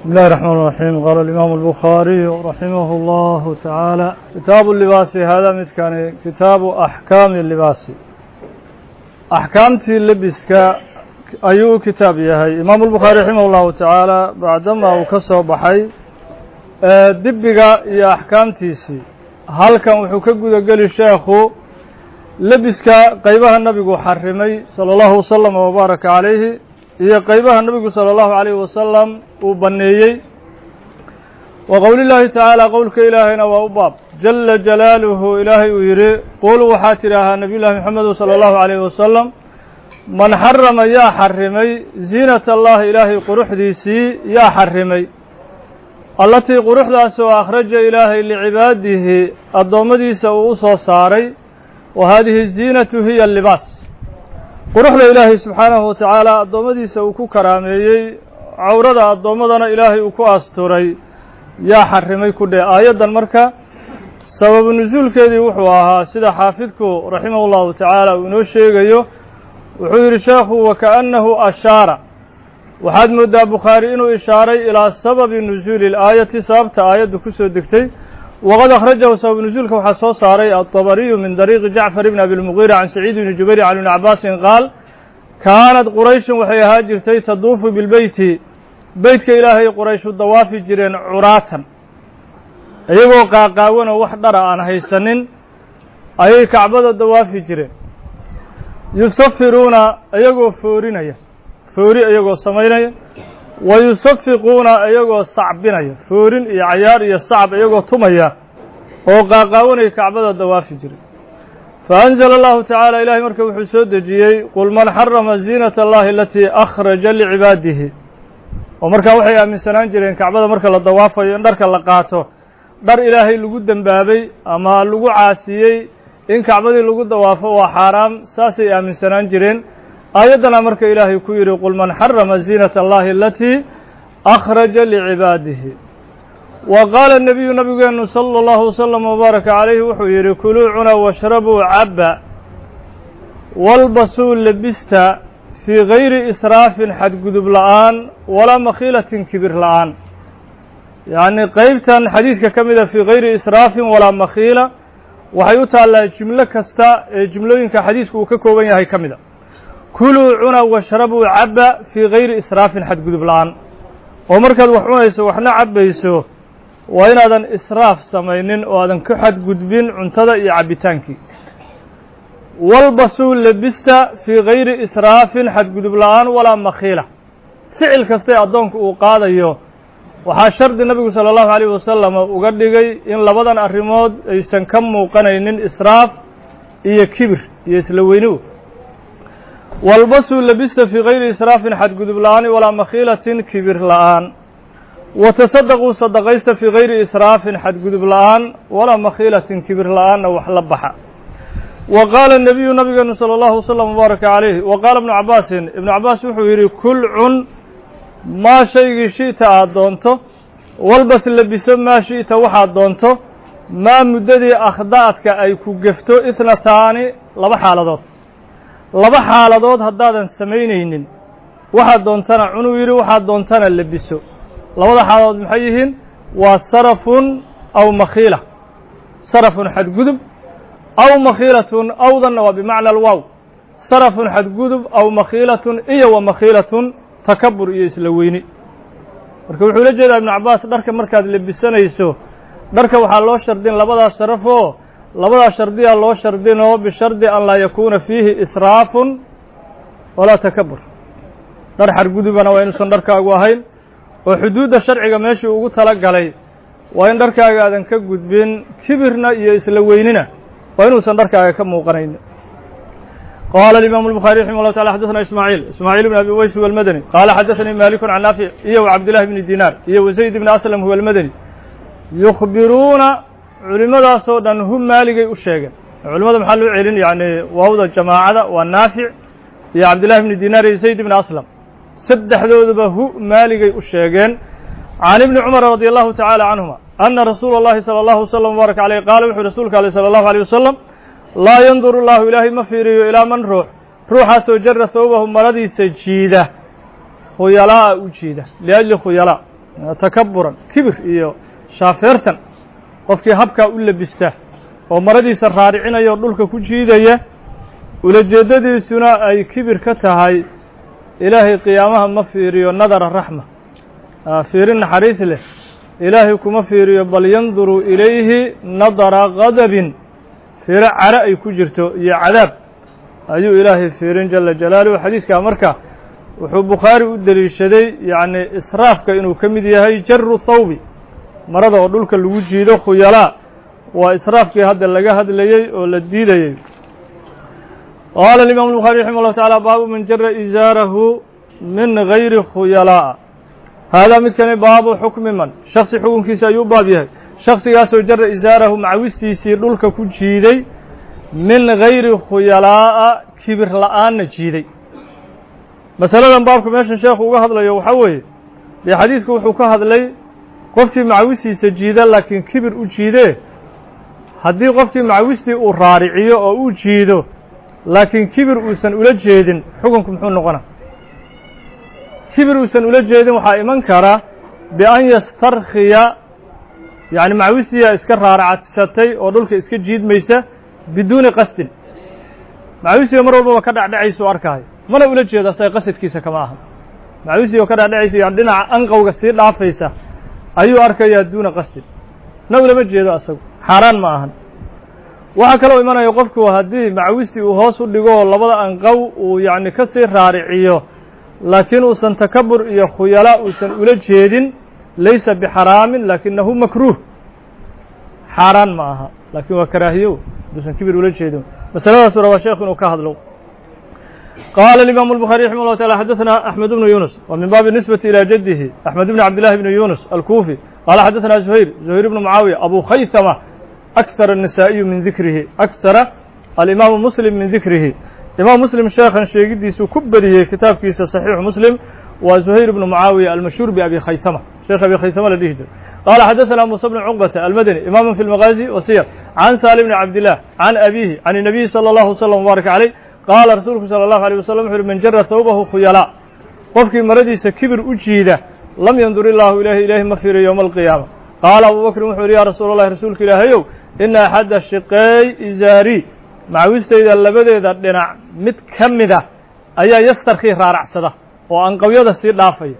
بسم الله الرحمن الرحيم. قال الإمام البخاري رحمه الله تعالى كتاب اللباس. هذا متكان كتاب أحكام اللباس. أحكامتي اللبسك أيو كتاب يهي إمام البخاري رحمه الله تعالى بعدما وكسر بحي دبقى يا أحكامتيسي هل كان وحكق قال الشيخ لبسك قيبها النبي حرمي صلى الله وسلم وبارك عليه iyo qaybaha nabigu sallallahu alayhi wasallam uu baneeyay wa qowlillahi ta'ala qowlka ilaahayna waa u baab jalla jalaaluhu ilaahay uu yiri qul waxa tiraha nabiyullaahi maxamed sallallahu alayhi wasallam man harrama ya harrimay zinata allah ilaahay quruxdiisii ya harrimay allati quruxdaas oo akhraja ilaahay liibaadihi adoomadiisa uu soo saaray wa hadhihi zinatu hiya al-libas quruxda ilaahay subxaanahu wa tacaala addoommadiisa uu ku karaameeyey cawrada addoommadana ilaahay uu ku asturay yaa xarrimay ku dheh aayaddan marka sababu nusuulkeedii wuxuu ahaa sida xaafidku raximahu llahu tacaala uu inoo sheegayo wuxuu yidhi sheekhu wakaannahu ashaara waxaad mooddaa bukhaari inuu ishaaray ilaa sababi nusuuli ilaayati sababta aayaddu ku soo degtay waqad akhrajahu sababu nusuulka waxaa soo saaray aلطabariyu min dariiqi jacfar ibn abi اlmugiira can saciid ibni jubayr can ibni cabaasin qaal kaanad qurayshun waxay ahaa jirtay taduufu bilbeyti beytka ilaahay qurayshu dawaafi jireen curaatan iyagoo qaaqaawanoo wax dhara aan haysanin ayay kacbada dawaafi jireen yusafiruuna iyagoo foorinaya foori iyagoo samaynaya wa yusafiquuna iyagoo sacbinaya foorin iyo cayaar iyo sacb iyagoo tumaya oo qaaqaawanaya kacbada dawaafi jiray fa anzala allahu tacaala ilaahay marka wuxuu soo dejiyey qul man xarama ziinata allahi alatii akhraja licibaadihi oo markaa waxay aaminsanaan jireen kacbada marka la dawaafayo in dharka la qaato dhar ilaahay lagu dembaabay ama lagu caasiyey in kacbadii lagu dawaafo waa xaaraam saasay aaminsanaan jireen aayaddana marka ilaahay ku yidhi qul man xarama ziinata allahi alatii akhraja licibaadihi wa qaala nabiyu nabigeenu sala allahu wasalam wabaaraka calayhi wuxuu yidhi kuluu cuna washrabuu cabba walbasuu labista fii gayri israafin xadgudub la'aan walaa makhiilatin kibir la'aan yacni qeybtan xadiidka ka mida fii gayri israafin walaa makhiila waxay u taallaa jumlo kasta ee jumlooyinka xadiisku uu ka kooban yahay ka mida kuluu cuna washrabuu cabba fii gayri israafin xadgudub la'aan oo markaad wax cunayso waxna cabbayso waa inaadan israaf samaynin oo aadan ku xadgudbin cuntada iyo cabbitaankii walbasuu labista fii gayri israafin xadgudub la'aan walaa makhiila ficil kastay addoonku uu qaadayo waxaa shardi nabigu sala allahu alayh wasalam uga dhigay in labadan arrimood aysan ka muuqanaynin israaf iyo kibir iyo isla weyniw walbasuu labista fii gayri israafin xadgudub la'aan walaa makhiilatin kibir la'aan watasadaquu sadaqaysta fii gayri israafin xadgudub la'aan walaa makhiilatin kibir la'aanna wax la baxa wa qaala nabiyu nabigeenu sala allahu wasalam wabaaraka calayhi wa qaala ibnu cabaasin ibnu cabaas wuxuu yidhi kul cun maa shaygii shi'ta aad doonto walbas labiso maa shi'ta waxaad doonto maa muddadii akhda'adka ay ku gefto ithnataani laba xaaladood haddaadan samaynaynin waxaad doontana cunuu yidhi waxaad doontana labiso labada xaaladood maxay yihiin waa sarafun aw makhiila sarafun xadgudub aw makhiilatun awdanna waa bimacna alwaaw sarafun xadgudub aw makhiilatun iyo wa makhiilatun takabur iyo isla weyni marka wuxuu la jeedaa ibnu cabbaas dharka markaad labisanayso dharka waxaa loo shardin labadaas sharaf oo labadaas shardiyaa loo shardinoo bishardi an laa yakuuna fiihi israafun walaa takabur dhar xadgudubana waa inuusan dharkaagu ahayn oo xuduudda sharciga meeshii ugu tala galay waa in dharkaaga aadan ka gudbin kibirna iyo isla weynina waa inuusan dharkaaga ka muuqanayn qaala alimaamu الbuخaari raximah اllahu taala xadaثna ismaaciil bn abi uways huwa almadani qaala xadaثanii maaliku can naafic iyo wcabdillahi bni dinaar iyo wazayd bni aslam huwa almadani yukhbiruuna culimadaasoo dhan hu maaligay u sheegeen culimada maxaa loo celin yani waawda jamaacada waa naafic iyo cabdillahi bni dinaar iyo zayd bni aslam saddexdooduba hu maaligay u sheegeen can ibni cumar radi allahu tacaala canhuma ana rasuula اllahi salى allahu wasalam wbaaraka aleyh qaala wuxuu rasuulka aleh salى allahu alيyh wasalam laa yanduru allahu ilaahay ma fiiriyo ilaa man ruuxaasoo jara thawbahu maradiisa jiida khuyalaa'a u jiida liajli khuyalaa takaburan kibir iyo shaafeertan qofkii habkaa u labista oo maradiisa raaricinaya oo dhulka ku jiidaya ulajeeddadiisuna ay kibir ka tahay ilaahay qiyaamaha ma fiiriyo nadara raxma fiirin naxariis leh ilaahay kuma fiiriyo bal yanduru ilayhi nadara gadabin fiiro cara ay ku jirto iyo cadaab ayuu ilaahay fiirin jala jalaaluhu xadiiskaa marka wuxuu bukhaari u deliishaday yacni israafka inuu ka mid yahay jaru thawbi marada oo dhulka lagu jiido khuyalaa waa israafkii hadda laga hadlayey oo la diidayey qaala الإمام البخاري رحimه الله taعالى baabu man jara izaarahu min gayri khuyalaaء haadaa midkani baabu xukmi man shaksi xukunkiisa ayuu baab yahay shaksigaasoo jara izaarahu macawistiisii dhulka ku jiiday min gayri khuyalaa'a kibir la'aanna jiiday masaladan baabka meeshan sheekhu uga hadlayo waxaa weeye dee xadiisku wuxuu ka hadlay qofkii macawistiisa jiida laakiin kibir u jiidee haddii qofkii macawistii uu raariciyo oo uu jiido laakiin kibir uusan ula jeedin xukunku muxuu noqona kibir uusan ula jeedin waxaa iman kara bian yastarkhiya yacni macawistiyaa iska raaracadsatay oo dhulka iska jiidmaysa biduuni qasdin macawistiga mar walbaba ka dhacdhacaysa u arkaayo mana ula jeedo asaga qasadkiisa kama aha macawistiga oo ka dhacdhacaysa yani dhinaca anqowga sii dhaafaysa ayuu arkayaa duuna qasdin na ulama jeedo asagu xaaraan ma ahan waxaa kaloo imanaya qofku haddii macawistii uu hoos u dhigo labada anqow uu yacni ka sii raariciyo laakiin uusan takabur iyo khuyala uusan ula jeedin laysa bixaraamin laakinahu makruuh xaaraan ma aha laakiin waa karaahiyo haduusan kibir ula jeedin masaladaas rabaa sheekhu inuu ka hadlo qaala الإimaamu الbخarي raximه الlه taعالى xadaثna أحmed بن yunus wa min baabi الnisbati ilى jadihi أحmed بn cabd لlahi بn yunus alkufi qaala xadaثna زuhayr بn mucaawiya abu khaysama أكثر النسائي من ذikrihi أكثر الإmaamu mسلم min ذikrihi imaam mسلم sheekhan sheegidiisuu ku beriyey kitaabkiisa صaحيiح mسلم waa زuhayr بن mucaawiya almashhuur بأbi khaysama sheekh abi khaysama la dhihi jira qaala xadaثna muسى بن cقبة almadني imam في الmagازي وsiyr عan salim بن cabd لlah عan abihi عan النabiyi slى الlaه وsلم وbaaرك عalيه qaala rasuulku salى الlaه عليه وsلم wuxu uhi man jara thawbahu khuyalaa qofkii maradiisa kibir u jiida lam yandur illaahu ilaahi ma fiiriyo yowma alqiyaama qaala abu bakrin wuxuu yihi ya rasuul اllahi rasuulka ilaahayow ina axadda shiqeey izaari macawistayda labadeeda dhinac mid ka mida ayaa yastarkii raaracsada oo anqawyada sii dhaafaya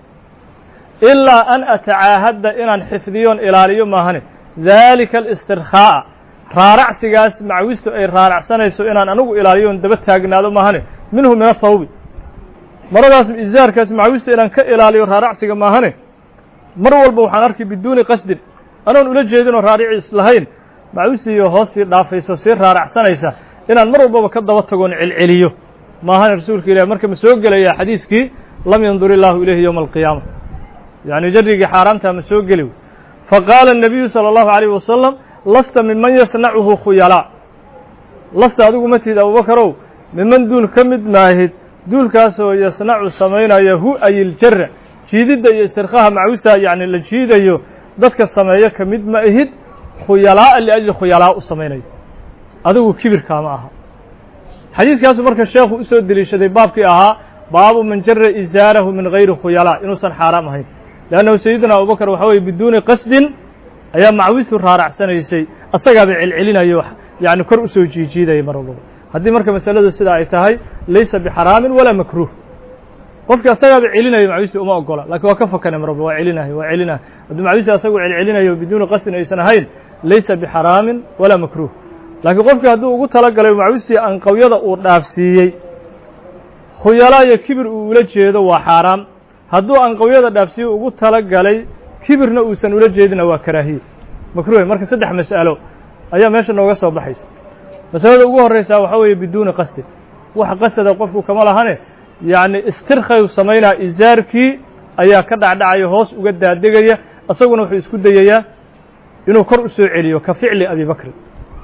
ilaa an atacaahadda inaan xifdiyoon ilaaliyo maahane daalika alistirkhaa'a raaracsigaas macawistu ay raaracsanayso inaan anigu ilaaliyoon daba taagnaado maahane minhu min athawbi maradaas izaarkaas macawista inaan ka ilaaliyo raaracsiga maahane mar walba waxaan arkay biduuni qasdin anoon ula jeedinoo raarici islahayn macawistiiyo hoos sii dhaafaysa sii raaracsanaysa inaan mar walbaba ka daba tagoon celceliyo maahane rasuulka ilahi marka ma soo gelayaa xadiiskii lam yandur illaahu ilayhi yowma alqiyaama yacni jarrigii xaaraamtaa ma soo geli faqaala الnabiyu salى اllahu عalayh wasalam lasta miman yasnacuhu khuyalaa lasta adigu ma tihid abubakarow miman duul ka mid maahid duulkaasoo yasnacu samaynaya hu ayiljarra jiididda iyo istirkhaha macawistaa yacni la jiidayo dadka sameeyo ka mid ma ihid khuyalaa'a liajli khuyalaa u samaynayo adigu kibirkaa ma aha xadiiskaasu marka sheekhu usoo deliishaday baabkii ahaa baabu man jara izaarahu min gayri khuyalaa inuusan xaaraam ahayn leannahu sayidina abubakar waxa weye biduuni qasdin ayaa macawistu raaracsanaysay asagaaba celcelinayo yacni kor usoo jiijiidaya mar walbaba haddii marka masaladu sidaa ay tahay laysa bixaraamin walaa makruuh qofkii asagaaba celinayo macawisti uma ogola lakiin waa ka fakane mar walba waa celinayo hadduu macawisti asagu celcelinayo biduuni qasdin aysan ahayn laysa bixaraamin walaa makruuh laakiin qofkii hadduu ugu talagalay macawistii anqawyada uu dhaafsiiyey khuyalaa iyo kibir uu ula jeedo waa xaaraam hadduu anqawyada dhaafsiiye ugu talagalay kibirna uusan ula jeedina waa karaahiye makruuh marka saddex mas'alo ayaa meesha nooga soo baxaysa masalada ugu horreysaa waxaa weeye biduuni qasdin wax qasada qofku kama lahane yacni istirkhayu samaynaa izaarkii ayaa ka dhacdhacaya hoos uga daadegaya isaguna wuxuu isku dayayaa inuu kor u soo celiyo ka ficli abi bakrin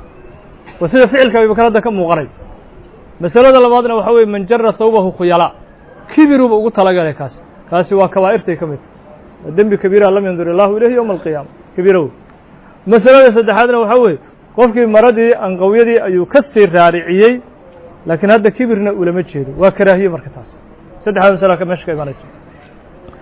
waa sida ficilka abi bakr hadda ka muuqanay masalada labaadna waxaa weye man jara thawbahu khuyalaa kibiruuba ugu talagalay kaasi waa kabaa'irtay ka mid tahay dembi kabiira lam yandur illaahu ilayhi yowma alqiyaama kabiirow masalada saddexaadna waxaa weeye qofkii maradii anqawyadii ayuu ka sii raariciyey laakiin hadda kibirna ulama jeedo waa karaahiye marka taas saddexdaas masala meesha ka imanaysa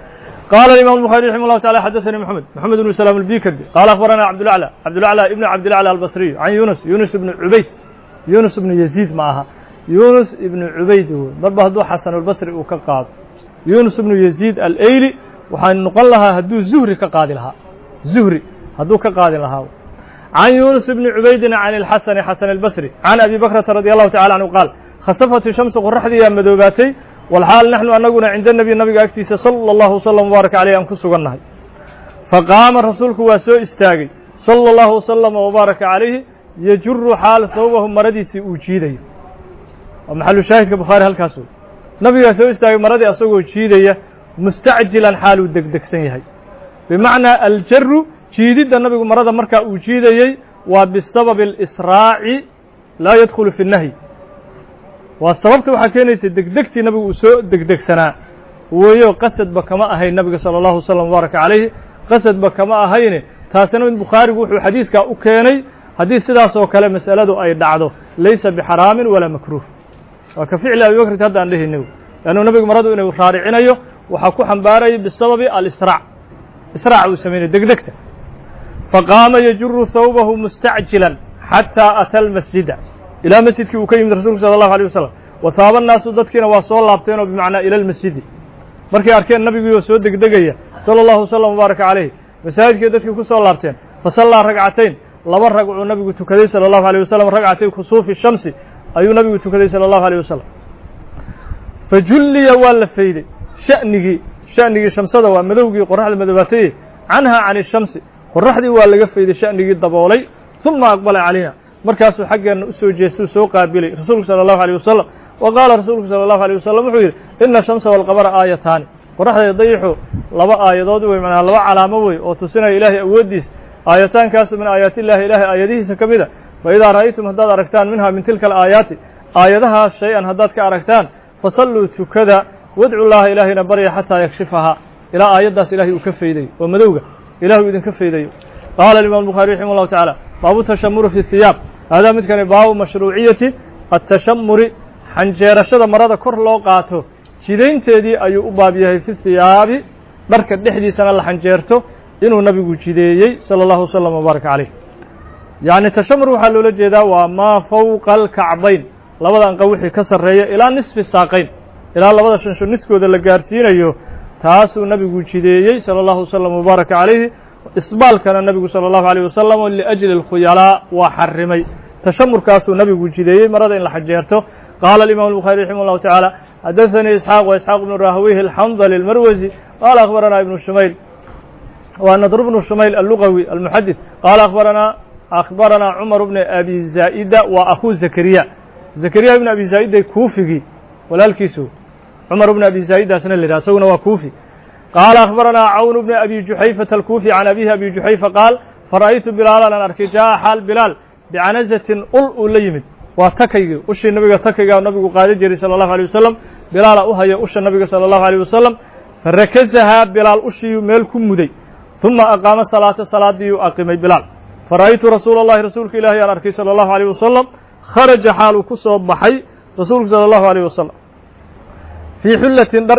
قال الإمام البخاري رحمه الله تعالى حدثني محمد بن سلام البيكردي قال أخبرنا عبد الأعلى ابن عبد الأعلى البصري عن يونس بن عبيد يونس بن يزيد معها يونس بن عبيد هو ضرب هدو حسن البصري وكقاض يونس بن يزيد الأيلي وحان نقل لها هدو زهري كقاضي لها زهري هدو كقاضي لها عن يونس بن عبيد عن حسن البصري عن أبي بكرة رضي الله تعالى عنه قال خسفت الشمس قرحدي يا مدوباتي والحال نحن أنقنا عند النبي أكتيس صلى الله وسلم وبارك عليه أنكسو قلناها فقام رسولك واسو استاغي صلى الله وسلم وبارك عليه يجر حال ثوبه مرديسي وجيدي ومحل شاهد كبخاري هالكاسو نبي واسو استاغي مردي أسوه وجيدي مستعجلا حال دك سنيهي بمعنى الجر جيدد النبي مرد مركا وجيدي وبسبب الإسراع لا يدخل في النهي والسببت waxaa keenaysa degdegtii nabigu soo degdegsanaa weeyo qasad ba kama ahayn nabiga sallallahu alayhi wasallam baraka alayhi qasad ba kama ahayn taasina mid bukharigu wuxuu xadiiska u keenay hadii sidaas oo kale mas'aladu ay dhacdo laysa biharaamin wala makruh wa ka ficil Abu Bakr hadda aan leeyahay laana nabigu maradu inuu raaricinayo waxa ku xambaaray bisababi al-isra' uu sameeyay degdegta faqama yajru thawbahu musta'jilan hatta ata al-masjida إلى مسجد كي وكيم رسول صلى الله عليه وسلم وثاب الناس ضدكنا وصول لابتين بمعنى إلى المسجد مركي أركان النبي يسود دقيقة صلى الله وسلم وبارك عليه مساجد كي ضدك كسول لابتين فصلى ركعتين لبر ركع النبي تكذي صلى الله عليه وسلم ركعتين خسوف الشمس أي نبي تكذي صلى الله عليه وسلم فجلي والفيد شأنه شمسده ومدوغي قرح المدباتي عنها عن الشمس قرح دي والفيد شأنه الضبولي ثم أقبل علينا markaasuu xaggeena u soo jeestay soo qaabilay rasuulku sallallahu alayhi wasallam وقال rasuulku sallallahu alayhi wasallam wuxuu yiri inna shamsa wal qamara aayatan qoraxda dayixu laba aayadood way macna laba calaamo way oo tusinaya ilaahay awoodiis aayatan kaas min aayati ilaahay aayadihiisa kamida fa idha ra'aytum haddaad aragtaan minha min tilka al-aayati aayadaha shay'an haddaad ka aragtaan fasallu tukada wad'u allaha ilaahina barya hatta yakshifaha ila aayadaas ilaahay uu ka feeday oo madowga ilaahay idin ka feeday قال الإمام البخاري رحمه الله تعالى باب التشمر في الثياب هذا مثل باب مشروعية التشمر حنجير شد مرض كر لو قاته شيدين تدي أي أبابيه في الثياب بركة دحدي سنة الحنجيرته إنه نبي جديي صلى الله وسلم وبارك عليه يعني التشمر حلول الجدا وما فوق الكعبين لبدا نقوحي كسر ريه إلى نصف الساقين إلى لبدا شنشو نسكو ذا لقارسين أيوه تاسو نبي جديي صلى الله وسلم وبارك عليه إسبال كان النبي صلى الله عليه وسلم لأجل الخيلاء وحرمي تشمر كاسو نبي جديي مرض إن لحجيرته قال الإمام البخاري رحمه الله تعالى حدثني وإسحاق بن راهويه الحنظلي المروزي قال أخبرنا ابن الشميل ونضر بن الشميل اللغوي المحدث قال أخبرنا عمر بن أبي زائدة وأخو زكريا بن أبي زائدة كوفي ولا الكيسو عمر بن أبي زائدة سنة اللي راسونا وكوفي قال أخبرنا عون بن أبي جحيفة الكوفي عن أبيه أبي جحيفة قال فرأيت بلالا أن أركي جاء حال بلال بعنزة أليمت وتكيغ أشي النبي تكيغ والنبي قال جري صلى الله عليه وسلم بلال أهي أشي النبي صلى الله عليه وسلم فركزها بلال أشي ملكم مدي ثم أقام صلاة دي أقيم بلال فرأيت رسول الله رسولك إلهي أن أركي صلى الله عليه وسلم خرج حال كسب بحي رسولك صلى الله عليه وسلم في حلة در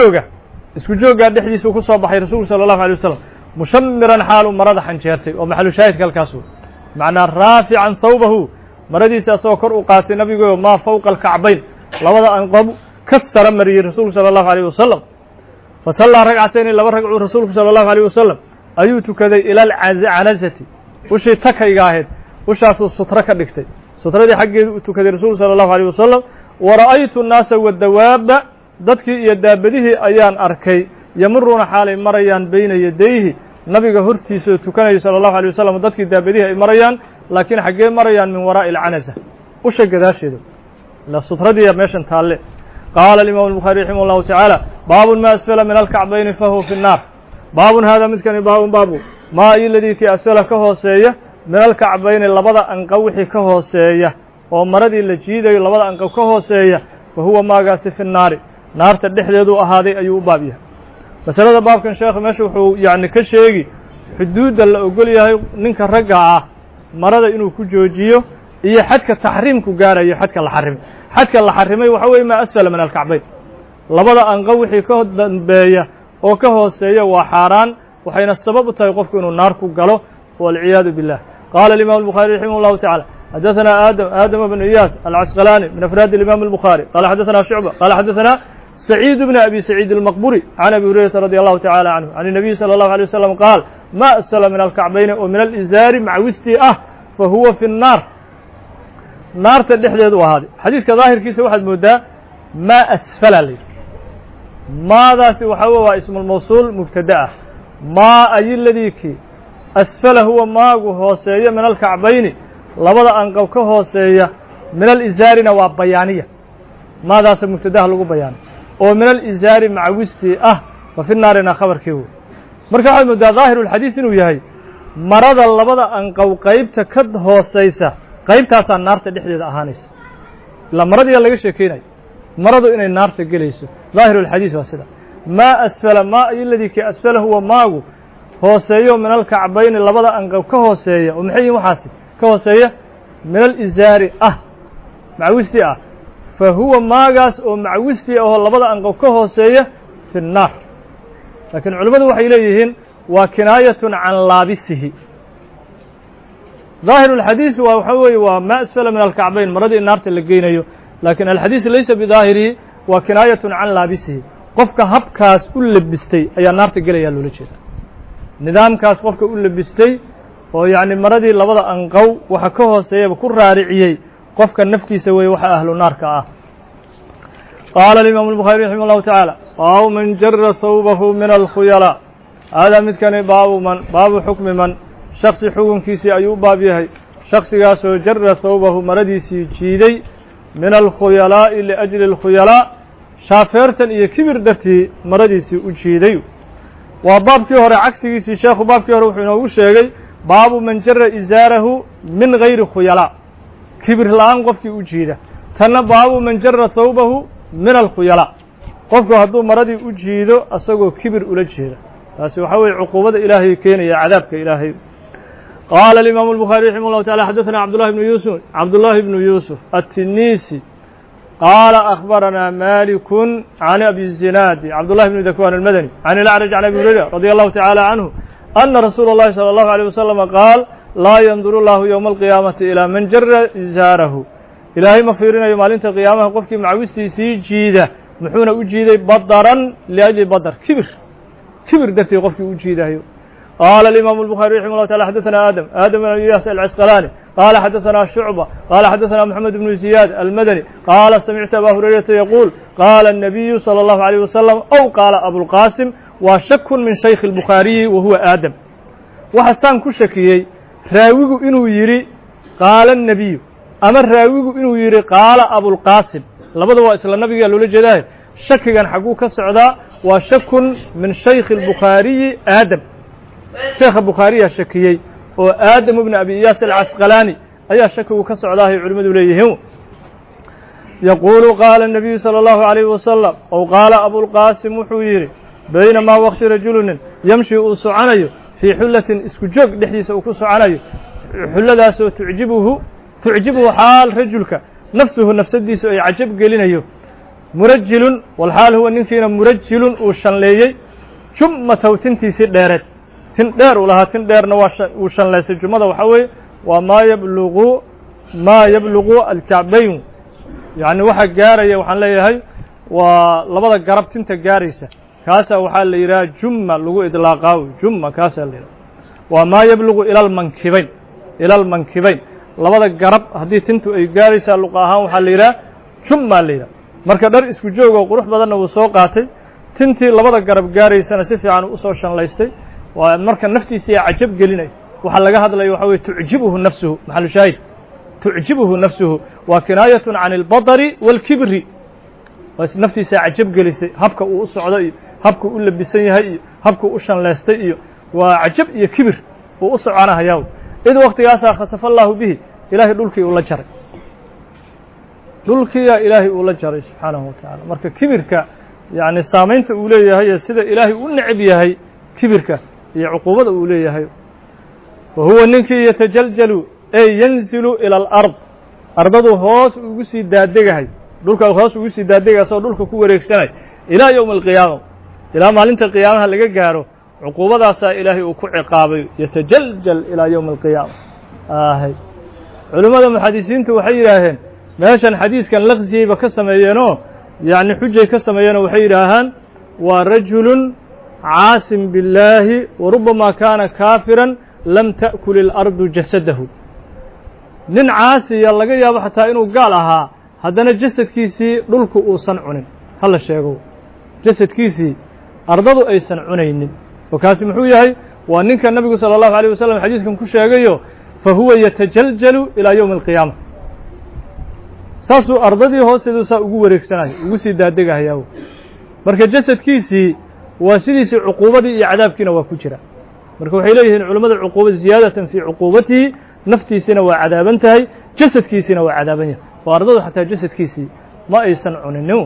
isku jooga dhexdiisa ku soo baxay rasuulku sallallahu alayhi wasallam mushammiran xaalu marada xanjeertay oo maxallu shaahidka halkaas macna raafi'an thawbahu maradiisa soo kor u qaatay nabigu ma fawqa al-ka'bayn labada anqab kasara mariyay rasuulku sallallahu alayhi wasallam fa salla rag'atayn laba rag'u rasuulku sallallahu alayhi wasallam ayuu tukaday ila al-anazati ushi takayga ahayd ushaas sutra ka dhigtay sutradii xaggeedu u tukaday rasuulku sallallahu alayhi wasallam wa ra'aytu an-nasa wad-dawaaba dadkii iyo daabadihii ayaan arkay yamruuna xaalay marayaan bayna yadayhi nabiga hortiisa tukanaya sallallahu alayhi wasallam dadkii daabadihii ay marayaan laakiin xagee marayaan min waraa'i al-anaza usha gadaasheeda la sutradii meeshan taalle qaala al-imam al-bukhari rahimahullahu ta'ala baabun ma asfala min al-ka'bayn fa huwa fi an-nar baabun hada midkani baabu ma alladhi ki asfala ka hooseeya min al-ka'bayn labada anqa wixii ka hooseeya oo maradii la jiidayo labada anqa ka hooseeya fa huwa maagaasi fi an-nar naarta dhexdeedu ahaaday ayuu u baab yahay masalada baabkan sheekh meesha wuxuu yaani ka sheegi xuduudda la ogol yahay ninka ragga ah marada inuu ku joojiyo iyo xadka tahriimku gaarayo xadka la xarimay waxa weeye ma asfala min al-ka'bayn labada anqa wixii ka dambeeya oo ka hooseeya waa xaaraan waxayna sabab u tahay qofku inuu naar ku galo walciyaadu billah qaala الإمام البخاري رحimه الله تعالى حدثنا آدم بن إياس العسقلاني من أفراد الإمام البخاري قال حدثنا شعبة قال حدثنا سعيد بن أبي سعيد المقبري عن أبي هريرة رضي الله تعالى عنه عن النبي صلى الله عليه وسلم قال ما أسفل من الكعبين ومن الإزار مع وستي فهو في النار نار تدحدد وهذه حديث كظاهر كيس واحد مدة ما أسفل لي ماذا سوى اسم الموصول مبتدأ ما أي الذي كي أسفل هو ما هوسية من الكعبين لبدا أنقو كهوسية من الإزار نواب بيانية ماذا سمبتدأ لغو بيان ومن الإزار مع وستي وفي النار خبر كيو مركا حد مدى ظاهر الحديث إنه يهي مرض لبدا أنقو قيبتا كد هوسيسة قيبتا سان نار تدحدد أهانيس لا مرض يلا شكيني مرض إن النار تقليس ظاهر الحديث واسدا ما أسفل ما الذي كأسفل هو ماغو هوسية من الكعبين لبدا أنقو كهوسية ومحيي محاسب كهوسية من الإزار معوستي فهو ماغاس ومعوستي أو لبدا أنقو كهوسية في النار لكن علماء وحي إليهن وكناية عن لابسه ظاهر الحديث وحوي وما أسفل من الكعبين مرضي النار تلقينيه لكن الحديث ليس بظاهره وكناية عن لابسه قفك هبكاس كل لبستي أي النار تقلي يالو لجير نظام كاس قفك كل لبستي ويعني مرضي لبدا أنقو وحكوه سيب كل رارعيي قفك النفتي سوي وحا أهل النار كآه قال الإمام البخاري رحمه الله تعالى باب من جر ثوبه من الخيلاء هذا متكن باب حكم من شخص حكم كيسي أيوب بابيهي شخص ياسو جر ثوبه مرديسي جيدي من الخيلاء لأجل الخيلاء شافرتا إيا كبر درتي مرديسي أجيدي وباب كيهر عكسيسي شيخ باب كيهر وحينه وشيغي باب من جر إزاره من غير خيلاء كبر لان قفك أجيده تنا باب من جر ثوبه من الخيلاء قفك هدو مردي أجيده أساقو كبر ألجيده تاسي وحاول عقوبة إلهي كيني عذابك إلهي قال الإمام البخاري رحمه الله تعالى حدثنا عبد الله بن يوسف التنيسي قال أخبرنا مالك عن أبي الزناد عبد الله بن ذكوان المدني عن الأعرج عن أبي هريرة رضي الله تعالى عنه أن رسول الله صلى الله عليه وسلم قال لا ينظر الله يوم القيامة إلى من جر إزاره إلهي مغفرين يوم علينت القيامة قفك معوستي سيجيدة محونا أجيدة بدرا لأجل بدر كبر درتي قفك أجيدة قال الإمام البخاري رحمه الله تعالى حدثنا آدم بن إياس العسقلاني قال حدثنا شعبة قال حدثنا محمد بن زياد المدني قال سمعت أبا هريرة يقول قال النبي صلى الله عليه وسلم أو قال أبو القاسم وشك من شيخ البخاري وهو آدم وحستان كشكيي راويق إنه يري قال النبي أما راويق إنه يري قال أبو القاسم لبدا وإسلام النبي قال له جداه شك كان حقوق السعداء وشك من شيخ البخاري آدم شيخ البخاري الشكيي وآدم بن أبي إياس العسقلاني أي شك كسعداه علماء إليهم يقول قال النبي صلى الله عليه وسلم أو قال أبو القاسم حويري بينما وقت رجل يمشي أسعنيه في حلة اسكجوك لحديث أكسعنيه حلة داسو تعجبه حال رجلك نفسه نفس الديس أي عجب قلنيه مرجل والحال هو ننكينا مرجل وشنليي جمة وتنتي سدارت تندار ولها تندار وشن ليس الجملة وحوي وما يبلغ الكعبين يعني واحد جاري وحن ليه هاي ولبدا قرب تنت جاريسة كاسة وحال ليرا جمة لغو إطلاقاو جمة كاسة ليرا وما يبلغ إلى المنكبين لبدا قرب هدي تنتو أي جاريسة لقاها وحال ليرا جمة ليرا marka dhar isku joog oo qurux badan uu soo qaatay tintii labada garab gaaraysana si fiican u soo shanlaystay waa marka naftiisa cajab gelinay waxa laga hadlayo waxa way tu'jibuhu nafsuhu maxal shaahid tu'jibuhu nafsuhu wa kinayatun 'an al-badri wal-kibri was naftiisa cajab gelisay habka uu u socday habka uu labisan yahay habka uu shanlaystay iyo waa cajab iyo kibir uu u soconahayaa id waqtigaas khasafa Allahu bihi ilaahi dhulkii uu la jaray dhulkiya ilaahi uu la jaray subhanahu wa ta'ala marka kibirka yaani saameynta uu leeyahay sida ilaahi uu necib yahay kibirka iyo cuqubada uu leeyahay wa huwa ninkii yatajaljalu ay yanzilu ila al-ard ardadu hoos ugu sii daadegahay dhulka hoos ugu sii daadegaasoo dhulka ku wareegsanay ilaa yawm al-qiyaamah ilaa maalinta qiyaamaha laga gaaro cuquubadaasaa ilaahay uu ku ciqaabay yatajaljal ilaa yowmi alqiyaama ahay culimmada muxadisiintu waxay yidhaaheen meeshan xadiiskan laqsiyayba ka sameeyeenoo yacni xujay ka sameeyeenoo waxay yidhaahaan waa rajulun caasim billaahi wa rubamaa kaana kaafiran lam ta'kul ilardu jasadahu nin caasiya laga yaabo xataa inuu gaal ahaa haddana jasadkiisii dhulku uusan cunin hala sheego jasadkiisii ardadu aysan cunaynin oo kaasi muxuu yahay waa ninka nabigu salى الlahu عalيه wasalam xadiiskan ku sheegayo fahuwa yatajaljalu ilaa yowmi alqiyaama saasuu ardadii hoosteedu saa ugu wareegsanayo ugu sii daadegahayaawo marka jasadkiisii waa sidiisii cuquubadii iyo cadaabkiina waa ku jira marka waxay leeyihiin culimmada cuquuba ziyaadatan fii cuquubatihi naftiisiina waa cadaaban tahay jasadkiisiina waa cadaaban yahay oo ardadu xataa jasadkiisii ma aysan cuninin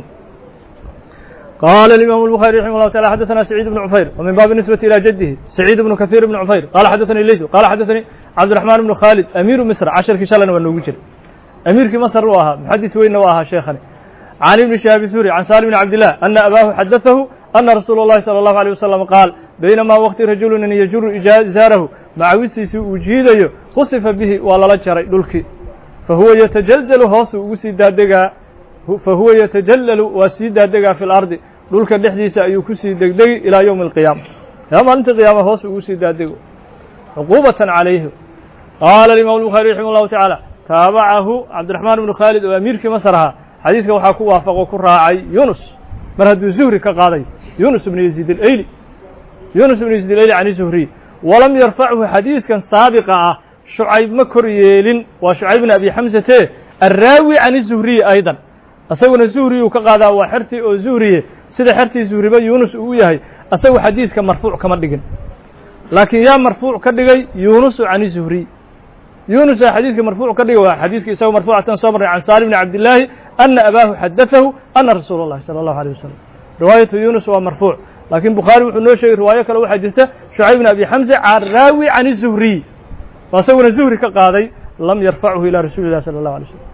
قال الإمام البخاري رحمه الله تعالى حدثنا سعيد بن عفير ومن باب النسبة إلى جده سعيد بن كثير بن عفير قال حدثني الليث قال حدثني عبد الرحمن بن خالد أمير مصر 10 كشلنا ونوجر أمير في مصر رواها محدث وين رواها شيخنا عن ابن شهاب الزهري عن سالم بن عبد الله أن أباه حدثه أن رسول الله صلى الله عليه وسلم قال بينما وقت رجل يجر إزاره مع وسيس وجيده خسف به ولا لجر دلك فهو يتجلجل هوس وسي دادغا فهو يتجلل وسي دادغا في الأرض dhulka dhexdiisa ayuu ku sii degdegi ilaa yowmi alqiyaama ilaa maalinta qiyaama hoos ugu sii daadego cuquubatan calayhi qaala alimaam الbukhari raximah اllahu tacaala taabacahu cabdiraxmaan ibnu khaalid oo amiirkii masar ahaa xadiiska waxaa ku waafaqo ku raacay yunus mar hadduu zuhri ka qaaday yunus ibnu yaziid alayli yunus ibnu yaziid alayli can zuhriy walam yarfachu xadiiskan saabiqa ah shucayb ma kor yeelin waa shucayb bn abi xamsate arraawi can zuhriyi aydan asaguna zuhriyuu ka qaadaa waa xertii oo zuhriye sida xertii zuhriba yunus uu yahay asagu xadiiska marfuuc kama dhigin laakiin yaa marfuuc ka dhigay yunusu can zuhriy yunusa xadiiska marfuuc ka dhigay waa xadiiska isago marfuucatan soo marray can saalim bni cabdillaahi ana abaahu xadatahu ana rasuula اllahi salى اllahu alيه wasalam riwaayatu yunus waa marfuuc laakiin bukhaari wuxuu noo sheegay riwaayo kale waxaa jirta shucayb bn abi xamse caraawi can zuhriy oo asaguna zuhri ka qaaday lam yarfachu ilى rasuuli اlah salى اllahu alيه wasalam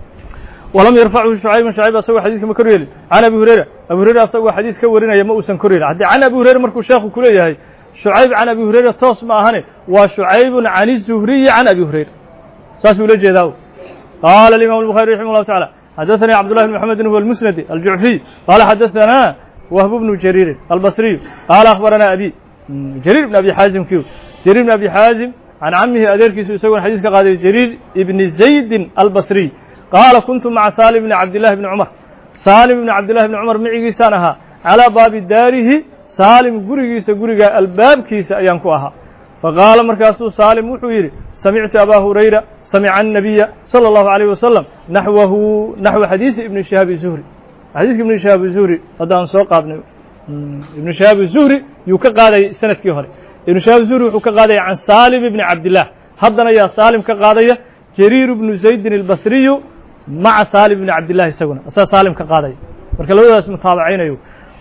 ولم يرفعه شعيب أسوى حديث كما كريل عن أبي هريرة أبي هريرة أسوى حديث كورنا يما أوسن كريل عن أبي هريرة مركو شيخ كليه شعيب عن أبي هريرة توص معهني وشعيب عن الزهري عن أبي هريرة ساسو لجي ذاو قال الإمام البخاري رحمه الله تعالى حدثني عبد الله بن محمد هو المسندي الجعفي قال حدثنا وهب بن جرير البصري قال أخبرنا أبي جرير بن أبي حازم كيو جرير بن أبي حازم عن عمه أديركي يسوي حديث كقال جرير ابن زيد البصري قال كنت مع سالم بن عبد الله بن عمر سالم بن عبد الله بن عمر معيسانها على باب داره سالم غريغيس غريغا الباب كيس ايان كو اها فقال مركاسو سالم وحو يري سمعت ابا هريره سمع النبي صلى الله عليه وسلم نحو حديث ابن شهاب الزهري حديث ابن شهاب الزهري هذا سو قادنا ابن شهاب الزهري يو كقاداي سندكي هوري ابن شهاب الزهري وحو كقاداي عن سالم بن عبد الله حدنا يا سالم كقادايا جرير بن زيد البصري مع سالم بن عبد الله سجنا سالم كقاضي marka labadaas mutaabaciinayo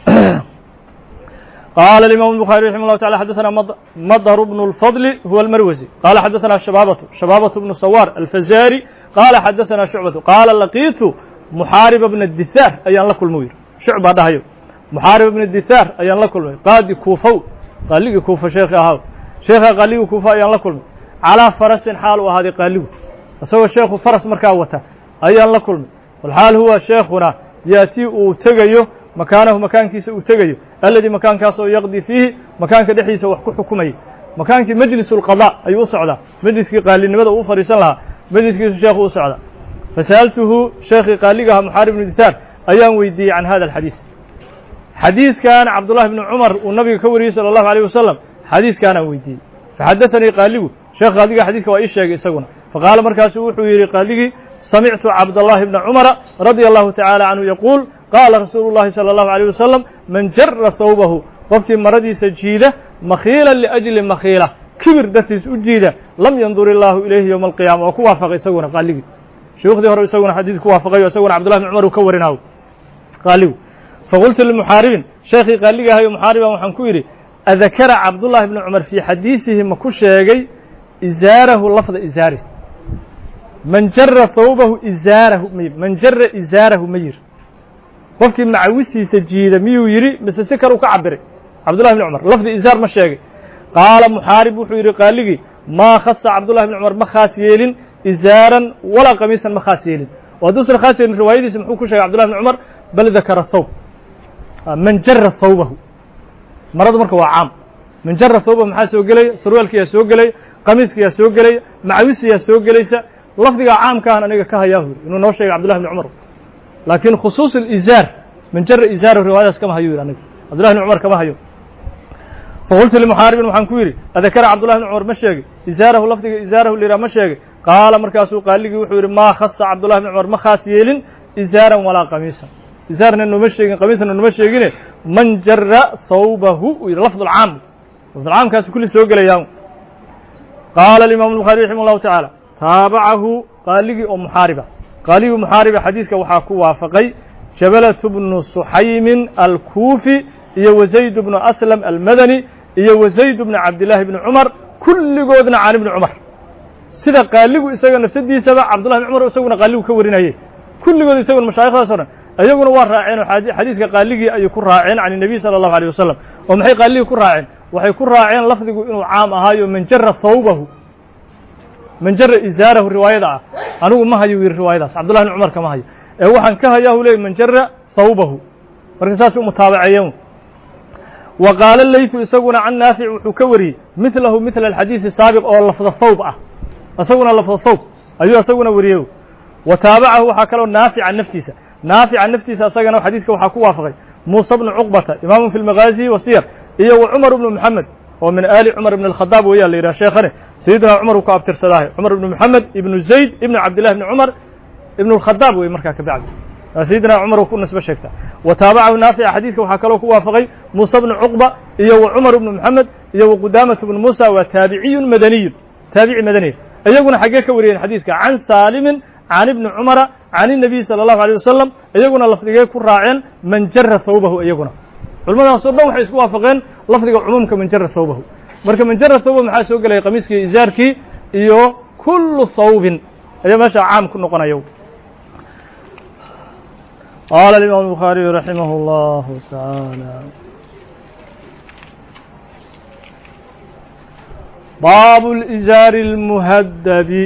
قال الإمام البخاري رحمه الله تعالى حدثنا مضر بن الفضل هو المروزي قال حدثنا شبابة بن صوار الفزاري قال حدثنا شعبة قال لقيت محارب بن الدثار أيان لكل موير شعبة هذا هيو محارب بن الدثار أيان لكل موير قاضي كوفو قال لي كوفة شيخ هاو شيخ قال لي كوفة أيان لكل على فرس حال وهذه قال لي سوى الشيخ فرس مركاوته أيان لكل والحال هو شيخنا يأتي وتجيه مكانه مكان كيس وتجيه الذي مكان كاسو يقضي فيه مكان كدحيس وحكو حكمي مكان كي مجلس القضاء أي وصعدا مجلس كي قال لي نبدأ وفرس لها مجلس كي الشيخ وصعدا فسألته شيخي قال لي محارب بن دثار أيان ويدي عن هذا الحديث حديث كان عبد الله بن عمر والنبي كوري صلى الله عليه وسلم حديث كان ويدي فحدثني قال لي شيخ قال لي حديث وإيش شيء يسوونه فقال مركز وحويري قال لي سمعت عبد الله بن عمر رضي الله تعالى عنه يقول قال رسول الله صلى الله عليه وسلم من جر ثوبه وفي مردي سجيدة مخيلا لأجل مخيلة كبر دتيس أجيدة لم ينظر الله إليه يوم القيامة وكوافق يسوون قال لي شيوخ ذي هرب يسوون حديث كوافق يسوون عبد الله بن عمر وكورناه قال لي فقلت للمحارب شيخي قال لي هاي محاربة وحنكويري أذكر عبد الله بن عمر في حديثه ما كل شيء إزاره لفظ إزاره من جر ثوبه إزاره من جر إزاره مير qofkii macawistiisa jiida miyuu yidhi mise si kale u ka cabiray cabdullahi bni cumar lafdi izaar ma sheegay qaala muxaarib wuxuu yidhi qaaligii maa khasa cabdullahi bni cumar ma khaas yeelin izaaran walaa qamiisan ma khaas yeelin oo hadduusan khaas yeelin riwaayadiisa muxuu ku sheegay cabdullahi bni cumar bal dakara thawb man jara thawbahu maradu marka waa caam man jara thawbahu maxaa soo gelaya sarwaalkiyaa soo gelaya qamiiskiyaa soo gelaya macawisiyaa soo gelaysa lafdigaa caamkaahan aniga ka hayaa yuri inuu noo sheegay cabdullahi bni cumar laakiin khusuus alizaar man jara izaarahu riwaayadaas kama hayo yidhi aniga cabdullahi bni cumar kama hayo faqultu limuxaaribin waxaan ku yidhi adakara cabdullahi bni cumar ma sheegay izaarahu lafdiga izaarahu liraa ma sheegay qaala markaasuu qaaligii wuxuu yidhi maa khasa cabdullahi bni cumar ma khaas yeelin izaaran walaa qamiisan izaarna nooma sheegin qamiisna nooma sheegine man jara thawbahu uu yidhi lafdulcaam lafdulcaamkaasi kulli soo gelayaan qaala alimaamu الbukhari raximah اllahu tacaala taabacahu qaaligii oo muxaariba qaaligii muxaariba xadiiska waxaa ku waafaqay jabalatu bnu suxaymin alkuufi iyo wazayd bnu aslam almadani iyo wazayd bnu cabdillaahi bni cumar kulligoodna can ibni cumar sida qaaligu isaga nafsadiisaba cabdullahi bni cumar isaguna qaaligu ka warinayey kulligood isaguna mashaayikdaas o dhan iyaguna waa raaceen oo xadiiska qaaligii ayay ku raaceen can الnabiy salى الlahu عalيه wasalam oo maxay qaaligii ku raaceen waxay ku raaceen lafdigu inuu caam ahaayo man jara thawbahu man jara izaarahu riwaayada ah anigu ma hayo yidhi riwaayadaas cabdullahi bni cumar kama hayo ee waxaan ka hayaa u leeyay man jara thawbahu marka saas u mutaabaceeyeen wa qaala laythu isaguna can naafic wuxuu ka wariyey midlahu midla alxadiisi saabiq oo lafda thawb ah isaguna lafda thawb ayuu isaguna wariyey wa taabacahu waxaa kaloo naafica naftiisa naafica naftiisa isagana xadiiska waxaa ku waafaqay muusa bnu cuqbata imaamun fi lmagaazi wasiyar iyo wa cumar bnu moxamed oo min aali cumar ibn alkhadaab weeyaa la yidhaha sheekhane sayidina cumar uu ka abtirsadaahay cumar ibnu moxamed ibnu zayd ibnu cabdillahi bni cumar ibnu alkhadaab wey markaa ka bacdi sayidina cumar uu ku nisbo sheegta wa taabacahu naafica xadiiska waxaa kaloo ku waafaqay muusa bnu cuqba iyo wa cumar ibnu moxamed iyo wa qudaamatu bnu muusa waa taabiciyun madaniyun taabici madaniya iyaguna xaggee ka wariyeen xadiiska can saalimin can ibni cumara can الnabiy salى الlahu عalيه wasalam iyaguna lafdigee ku raaceen man jara thawbahu iyaguna culamadaas oo dhan waxay isku waafaqeen lafdiga cumuumka man jara thawbahu marka man jara thawbahu maxaa soo gelaya qamiiskii izaarkii iyo kulu thawbin ayaa meesha caam ku noqonaya qaala الimam الbukhariyu raximah اllahu taعaalى baabu اlizaari اlmuhadabi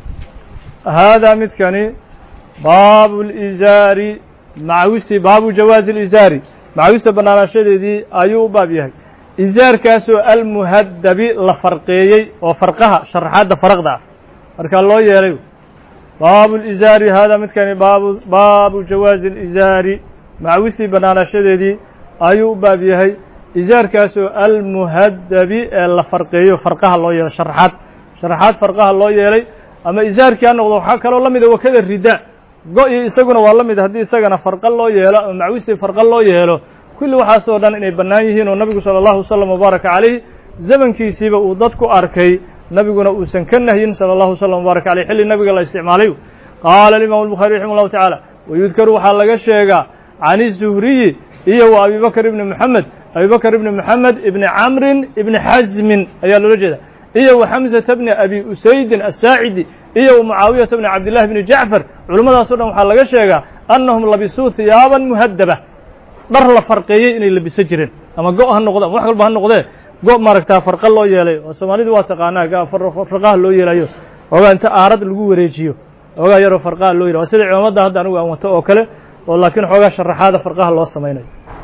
haadaa midkani baabu اlizaari macawistii baabu jawaazi اlizaari macawista bannaanaashadeedii ayuu u baab yahay izaarkaasoo almuhadabi la farqeeyey oo farqaha sharaxaadda faraqda ah markaa loo yeelay baabu lizaari haadaa midkani baabu jawaazi اlizaari macawistii bannaanaashadeedii ayuu u baab yahay izaarkaasoo almuhadabi ee la farqeeyo farqaha loo yeelay sharaxaad farqaha loo yeelay ama izaarkii ha noqdo waxaa kaloo la mida wakada rida go-i isaguna waa la mid haddii isagana farqa loo yeelo ama macwistii farqa loo yeelo kulli waxaasoo dhan inay bannaan yihiin oo nabigu salى الlahu wasalam wbaaraka calayh zamankiisiiba uu dadku arkay nabiguna uusan ka nahyin salى الlahu wasalam wbaaraka aleyh xilli nabiga la isticmaalay qaala alimam الbukhari raximah اllahu taعaalى wayudkaru waxaa laga sheegaa can الzuhriyi iyo wa abi bakr ibni moxamed abi bakr ibni moxamed ibni camrin ibni xasmin ayaa loola jeeda iyo wa xamزata bni abi usaydin aلsaacidi iyo wa mucaawiyata bni cabdillahi bni jacfar culimmadaas o dhan waxaa laga sheegaa annahum labisuu hiyaaban muhadaba dhar la farqeeyey inay labisan jireen ama go' ha noqdo ama wax walba ha noqdee go' maaragtaa farqa loo yeelay oo soomaalidu waa taqaanaa farqaha loo yeelayo oogaa inta aarad lagu wareejiyo oogaa yaroo farqaha loo yelay waa sida cimaamada hadda anigu aan wato oo kale oo laakiin xoogaa sharaxaada farqaha loo samaynayo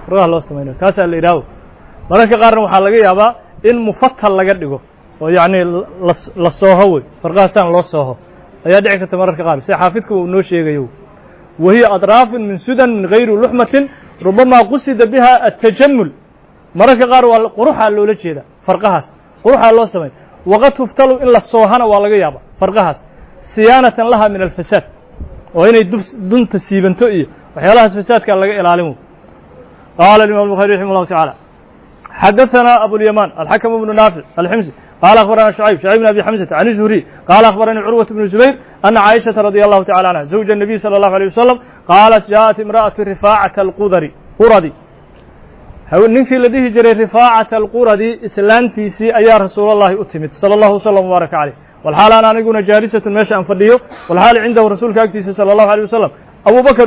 kaasaa la idhaaho mararka qaarna waxaa laga yaabaa in mufatal laga dhigo oo yacni la sooho wey farqahasaan loo sooho ayaa dhici karta mararka qaar sida xaafidka uu noo sheegayo wahiya aطraafun min sudan min gayri luxmatin rubamaa qusida biha atajamul mararka qaar waa quruxaa loola jeeda farqahaas quruxaa loo samay waqad tuftalu in la soohana waa laga yaaba farqahaas siyaanatan laha min alfasaad oo inay dunta siibanto iyo waxyaalahaas fasaadkaa laga ilaalin qaala imam bukhari raximah اllahu taعaalى xadaثana abulyamaan alxakm bnu naafic alximsi قال أخبرنا شعيب بن أبي حمزة عن الزهري قال أخبرني عروة بن الزبير أن عائشة رضي الله تعالى عنها زوج النبي صلى الله عليه وسلم قالت جاءت امرأة رفاعة القردي ninkii la dhihi jiray رفاعة القردي islaantiisii ayaa rasuul الlahi u timid صلى الله وسلم وبارك عليه والxaal aan aniguna jaalisaة meesha aan fadhiyo والxaal cindahu rasuulka agtiisa صلى الله عليه وسلم abu bakr uu yahay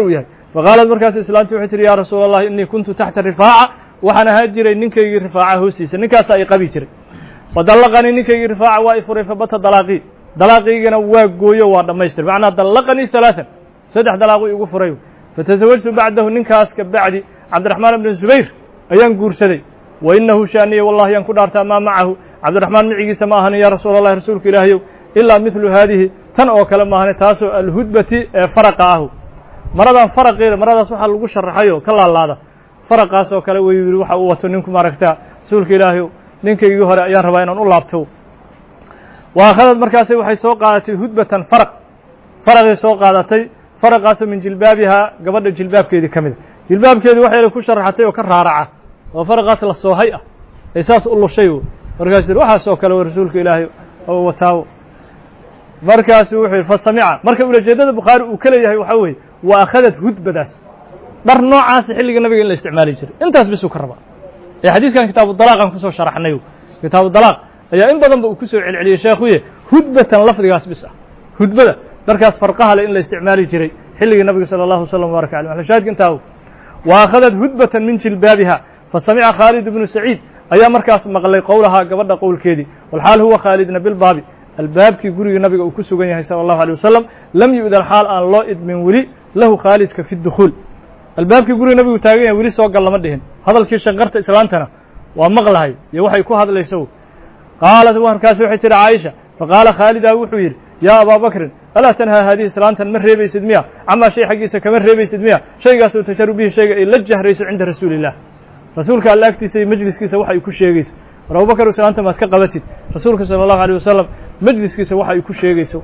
faqaalat markaas islaantii waxay tihi yaa rasuula allahi innii kuntu taxta rifaaca waxaan ahaa jiray ninkaygii rifaaca hoostiisa ninkaasaa i qabi jiray fadallaqanii ninkaygii rifaaca waa i furay fabata dalaaqii dalaaqiygana waa gooyo waa dhammaystir macnaa dallaqanii halaatan 3 dalaaquu igu furay fatasawajtu bacdahu ninkaas ka bacdi cabdiraxmaan ibn zubayr ayaan guursaday wa inahu shaaniya wallahi yaan ku dhaartaa maa macahu cabdiraxmaan micigiisa ma ahanin yaa rasuula allahi rasuulka ilaahayow ilaa midlu haadihi tan oo kale maahane taasoo alhudbati ee faraqa ahu maradan faraqeeda maradaas waxaa lagu sharaxay oo ka laalaada faraqaas oo kale wayuu yidhi waxa uu wato ninku maaragtaa rasuulka ilaahayow ninkaygii hore ayaan rabaa inaan u laabto wa akhadad markaasay waxay soo qaadatay hudbatan faraqay soo qaadatay faraqaasoo min jilbaabihaa gabadha jilbaabkeedii ka mida jilbaabkeedii waxayna ku sharaxatay oo ka raaraca oo faraqaas la soohay ah ee saas u lushay markaas waxaas oo kale rasuulka ilaahay oo wataawo markaasuu wuxuu yidhi fasamica marka ulajeedada bukhaari uu ka leeyahay waxaa weeye wa akhadad hudbadaas dhar noocaasa xilliga nabiga in la isticmaali jiray intaas bisuu ka rabaa ee xadiiskan kitaabu dalaaqan kusoo sharaxnay kitaabu dalaaq ayaa in badan ba uu ku soo celceliyey sheekhuye hudbatan lafdigaas bis ah hudbada dharkaas farqaha leh in la isticmaali jiray xilligii nabiga sala allahu wasalam wabaraka alayh maxlushaahidka intaa wa akhadad hudbatan min jilbaabiha fasamica khaalid ibnu saciid ayaa markaas maqlay qowlahaa gabadha qowlkeedii walxaal huwa khaalidna bilbaabi albaabkii gurigii nabiga uu ku sugan yahay salى الlahu عalيه wasalam lam yu'dan xaal aan loo idmin weli lahu khaalidka fi dukhuul albaabkii guriga nabigu taagan yahay weli soo gal lama dhihin hadalkii shanqarta islaantana waa maqlahay iyo waxay ku hadlayso qaalat markaasi waxay tihi caaisha faqaala khaalidaa wuxuu yidhi yaa abaa bakrin alaa tanhaa haadihi islaantan ma reebaysid miya camaa shay xaggiisa kama reebaysid miya shaygaasoo tasharu bihi shayga ay la jahrayso cinda rasuuli illah rasuulka alla agtiisa iyo majliskiisa waxa ay ku sheegayso war abubakar islaanta maad ka qabatid rasuulka salى الlahu عalيه wasalam majliskiisa waxa ay ku sheegayso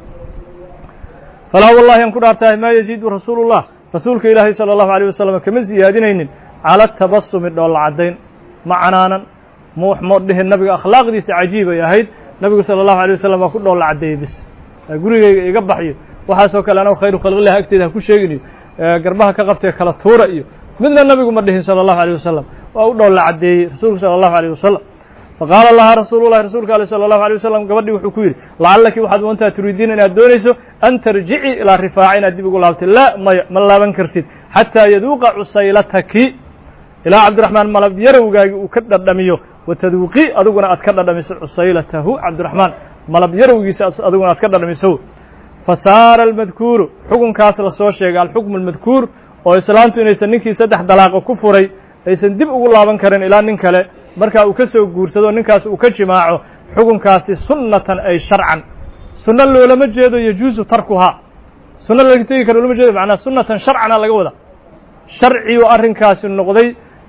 falaa wallahi aan ku dhaartahay maa yaziidu rasuulu الlah rasuulka ilaahay salى الlahu عalيه wasalam kama siyaadinaynin cala tabasumi dhoolla caddayn ma canaanan ma dhihin nabiga akhlaaqdiisa cajiib ay ahayd nabigu salى الlahu عalيه wasalam waa ku dhoolla caddeeyey bis gurigayga iga baxyo waxaasoo kale anoo khayru khalqilah agteeda ha ku sheeginayo garbaha ka qabtee kala tuura iyo midna nabigu ma dhihin salى الlahu عalيه wasalam waa u dhoolla caddeeyey rasuulku salى الlahu عalيه wasalam faqaala lahaa rasuulu llahi rasuulka ale salى الlahu عalيه wasalam gabadhii wuxuu ku yidhi lacallaki waxaad moontaa turiidiina inaad doonayso an tarjici ilaa rifaaca inaad dib ugu laabtid laa maya ma laaban kartid xataa yaduuqa cusaylataki ilaa cabdiraxmaan malab yarowgaagi uu ka dhadhamiyo wataduuqi adiguna aad ka dhadhamiso cusaylatahu cabdiraxmaan malab yarowgiisa adiguna aad ka dhadhamiso fasaara almadkuuru xukunkaas la soo sheegay alxukmu almadkuur oo islaantu inaysan ninkii 3 dalaaqo ku furay aysan dib ugu laaban karin ilaa nin kale markaa uu ka soo guursado ninkaas uu ka jimaaco xukunkaasi sunnatan ay sharcan sunno loolama jeedo yajuusu tarkuhaa sunno laga tegi karo loolama jeedo macnaa sunnatan sharcana laga wada sharciyu arrinkaasi noqday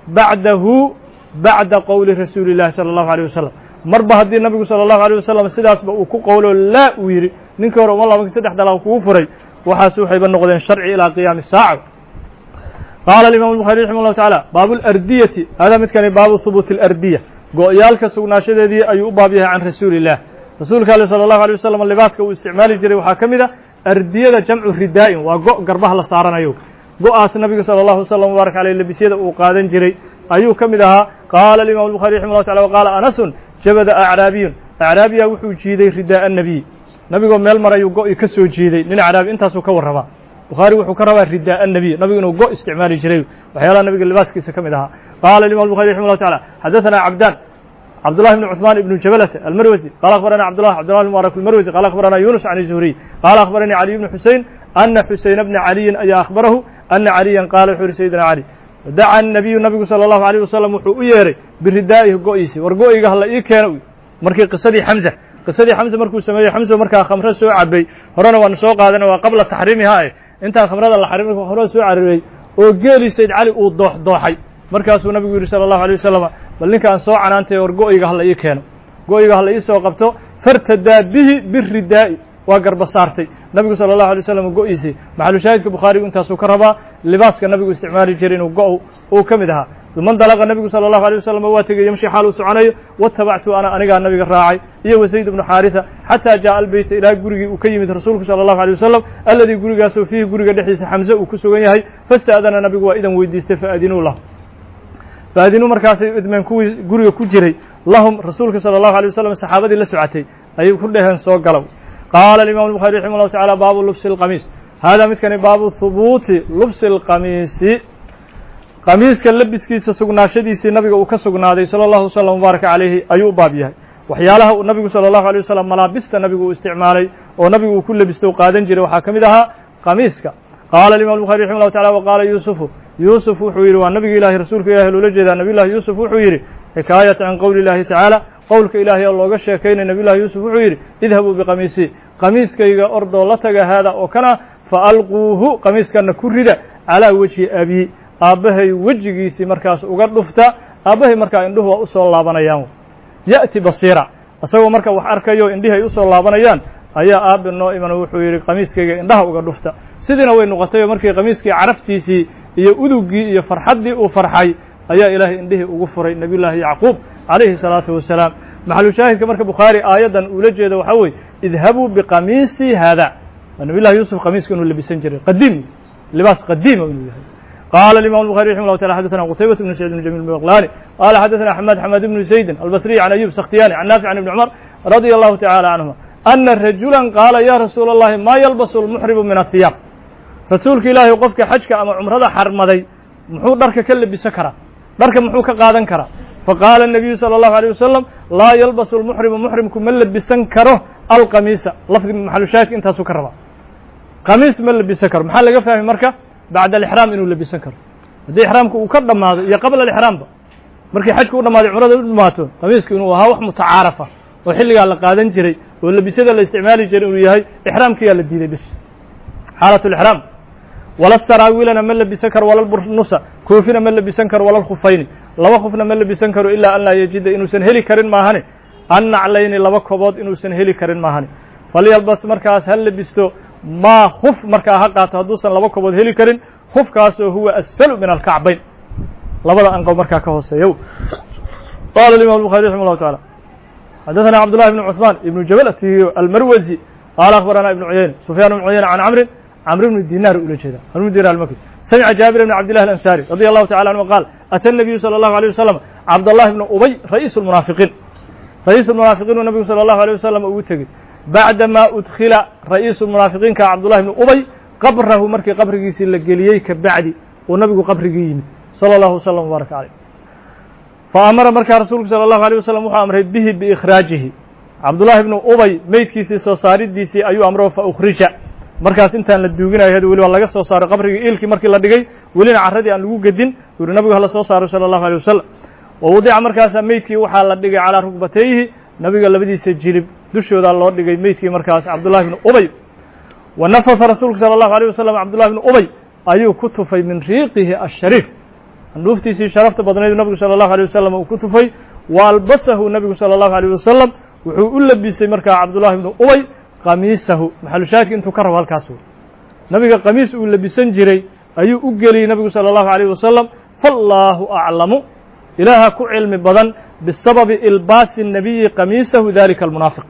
bacda qowli rasuuli illahi salى الlahu عalيه wasalam marba haddii nabigu salى الlahu عalيه wasalam sidaasba uu ku qowlo laa uu yidhi ninkii hore uma laabanki 3 dalaaq kugu furay waxaas waxayba noqdeen sharci ilaa qiyaami الsaaca qaala alimam الbuخaariي raximah الlahu taعalى baabu اlardiyati hada midkani baabu hubuuti اlardiya go-yaalka sugnaashadeedii ayuu u baab yahay can rasuuli الlah rasuulka ale salى الlahu عalيه wasalam libaaska uu isticmaali jiray waxaa ka mid a ardiyada jamcu ridaa'in waa go' garbaha la saaranayo go-aas nabiga salى الlahu wasalam wbaaraka aleyh lebisyada uu qaadan jiray ayuu ka mid ahaa qaala alimam الbuخaariي raximah الlahu taعala waqaala anasun jabada acraabiyun acraabiya wuxuu jiiday ridaaءa الnabiy nabigoo meel marayuu go-i ka soo jiiday nin acraabi intaasuu ka warrabaa bukhaari wuxuu ka rabaa ridaaءa الnabiy nabigu inuu go isticmaali jiray waxyaalaha nabiga libaaskiisa ka mid ahaa qaala imam الbuخaري raximah الlahu taعala xadaثana cabdan cabdالlah بn cثmaan ibn jabalata almarwasi qala akhbarana cabdالlah بn mubarak almarwasi qala akhbarana yunus can الzuhriy qala akhbaranii caliي bn xusein ana xuseyn bna caliyin ayaa akhbarahu ana caliyan qaala wuxuu yihi sayidina cali daca الnabiyu nabigu salى الlahu عalيه wasalam wuxuu u yeeray biridaa'ihi go-iisi war go-iga hala ii keeno markii qisadii xamza markuu sameeyey xamza markaa khamro soo cabay horena waanu soo qaadana waa qabla taxriimihaa intaan khamrada la xarimin khamrada soo caribay oo geeli sayd cali uu dooxay markaasuu nabigu yidhi salى الlahu عalيه wasalam bal ninkaan soo canaantay war go-iga hala ii keeno go-iga hala ii soo qabto fartadaa bihi biridaa'i waa garba saartay nabigu salى الlahu عalيه wasalam go-iisii maxalu shaahidka bukhaarigu intaasuu ka rabaa libaaska nabigu isticmaali jiray inuu go- uu ka mid ahaa man dalaqa nabigu salى الlahu عalيه wasalam waa tegey yamshi xaal uu soconayo watabactu anigaa nabiga raacay iyo wasayd ibnu xaarisa xataa jaءa albeyta ilaa gurigii uu ka yimid rasuulku salى الlahu عalيه wasalam aladii gurigaasoo fiihi guriga dhexdiisa xamze uu ku sugan yahay faاsta'dana nabigu waa idan weydiistay faadinuu lahu faadinuu markaasay idmeen kuwii guriga ku jiray lahum rasuulka salى الlahu عalيه wasalam saxaabadii la socotay ayay ku dheheen soo galow qaala imam الbuخaري raximah الlahu taعalى baabu lubsi اlqamiis hada midkani baabu hubuuti lubsi اlqamiisi qamiiska labiskiisa sugnaashadiisii nabiga uu ka sugnaaday salى اllahu wslam mubaaraka calayhi ayuu u baab yahay waxyaalaha uu nabigu salى اllahu alيه wasalam malaabista nabigu uu isticmaalay oo nabigu uu ku labistay u qaadan jiray waxaa ka mid ahaa qamiiska qaala imam buخari raximah llahu tacala waqaala yuusufu yuusuf wuxuu yidhi waa nabigi ilahi rasuulka ilahi loola jeedaa nabiy llahi yuusuf wuxuu yidhi xikaayata can qowli اllahi tacaala qowlka ilaahay oo looga sheekaynay nabiy llahi yuusuf wuxuu yidhi idhabuu biqamiisii qamiiskayga ordoo la taga haada oo kana faalquuhu qamiiskana ku rida calaa wejhi abi aabbahay wejigiisii markaas uga dhufta aabbahay markaa indhuhu waa usoo laabanayaan ya'ti basiira isagoo marka wax arkayo indhihi ay usoo laabanayaan ayaa aabbe noo iman wuxuu yidhi qamiiskayga indhaha uga dhufta sidiina way noqotayoo markii qamiiskii caraftiisii iyo udugii iyo farxaddii uu farxay ayaa ilaahay indhihii ugu furay nabiy llaahi yacquub calayhi الsalaatu wasalaam maxalu shaahidka marka bukhaari aayaddan uula jeeda waxaa weye idhabuu biqamiisi haada nabiy llahi yuusuf qamiiska inuu labisan jiray qadiim libaas qadiima inuu yahay qala imam الbuخarي raximه llah taala xadثna qtaybaة بn سacيid بn jamil baqlani qala xadثna xmad bn زaydin albصriي can ayub sakhtiyani can naafic can ibn cmar radي الlahu taعalى canهuma ana rajula qaala ya rasuula الlahi ma yalbas اlmuxribu min aلhiyaab rasuulka ilaahay qofka xajka ama cumrada xarmaday muxuu dharka ka labisan karaa dharka muxuu ka qaadan karaa faqaala الnabiyu salى الlahu عalيه wasalam laa yalbas اlmuxrimu muxrimku ma labisan karo alqamiisa lafdi maxalu shaahidka intaasuu ka rabaa qamiis ma labisan karo maxaa laga fahmi marka bacda alixraam inuu labisan karo haddii ixraamka uu ka dhammaado iyo qabla alixraamba markii xajka u dhammaaday cumrada u dhamaato qamiiska inuu ahaa wax mutacaarafa oo xilligaa la qaadan jiray oo labisyada la isticmaali jiray inuu yahay ixraamkiyaa la diiday bis xaalat lixraam wala saraawiilana ma labisan karo wala burnusa koofina ma labisan karo wala khufayni laba khufna ma labisan karo ilaa an laa yajida inuusan heli karin maahane an naclayni laba kobood inuusan heli karin maahane falyalbas markaas ha labisto maa khuf markaa ha qaato hadduusan laba kobood heli karin khufkaasoo huwa asfalu min alkacbayn labada anqow markaa ka hooseeya qala imam الbuخarي raximah الlahu taعala xadaثna cabdullahi bn cuثmaan ibnu jabalati almarwasi qaala akhbarana ibnu cuyayna sufyaan ibn cuyayna can camr bni dinaar ula jeeda camr bn dinar almaki samica jaabir bn cabd llah alansari radi allahu tacala anhu qaal ata الnabiyu salى الlahu عalيه wasalam cabdallahi bna ubay ra'iis اlmunaafiqiin uu nabigu salى الlahu عalيه wasalam ugu tegey bacdama udkila ra'iisu munaafiqiinka cabdullahi bni ubay qabrahu markii qabrigiisii la geliyey ka bacdi uu nabigu qabrigii yimid salى اllahu wslam wbaaraka caleyh fa amara markaa rasuulku salى الlahu عalيه wasalam wuxuu amray bihi biikhraajihi cabdullahi bni ubay meydkiisii soo saaridiisii ayuu amro fa ukhrija markaas intaan la duuginayo had weliba laga soo saaray qabrigii iilkii markii la dhigay welina carradii aan lagu gedin uu yihi nabigu hala soo saaro salى الlahu عalيه wasalam wa wadica markaasaa meydkii waxaa la dhigay calaa rukbatayhi nabiga labadiisa jilib dushoodaa loo dhigay meydkii markaas cabdullahi bni ubay wa nafaha rasuulku salى الlahu عalيه wasalam cabdullahi bni ubay ayuu ku tufay min riiqihi ashariif andhuuftiisii sharafta badnayd nabigu salى الlahu عalيه wasalam uu ku tufay wa albasahu nabigu salى الlahu عalيه wasalam wuxuu u labisay markaa cabdullahi bni ubay qamiisahu maxalu shaahidka intuu ka rabo halkaas wey nabiga qamiis uu labisan jiray ayuu u geliyey nabigu salى الlahu عalيه wasalam faallaahu aclamu ilaaha ku cilmi badan bisababi ilbaasi الnabiyi qamiisahu dalika almunaafiq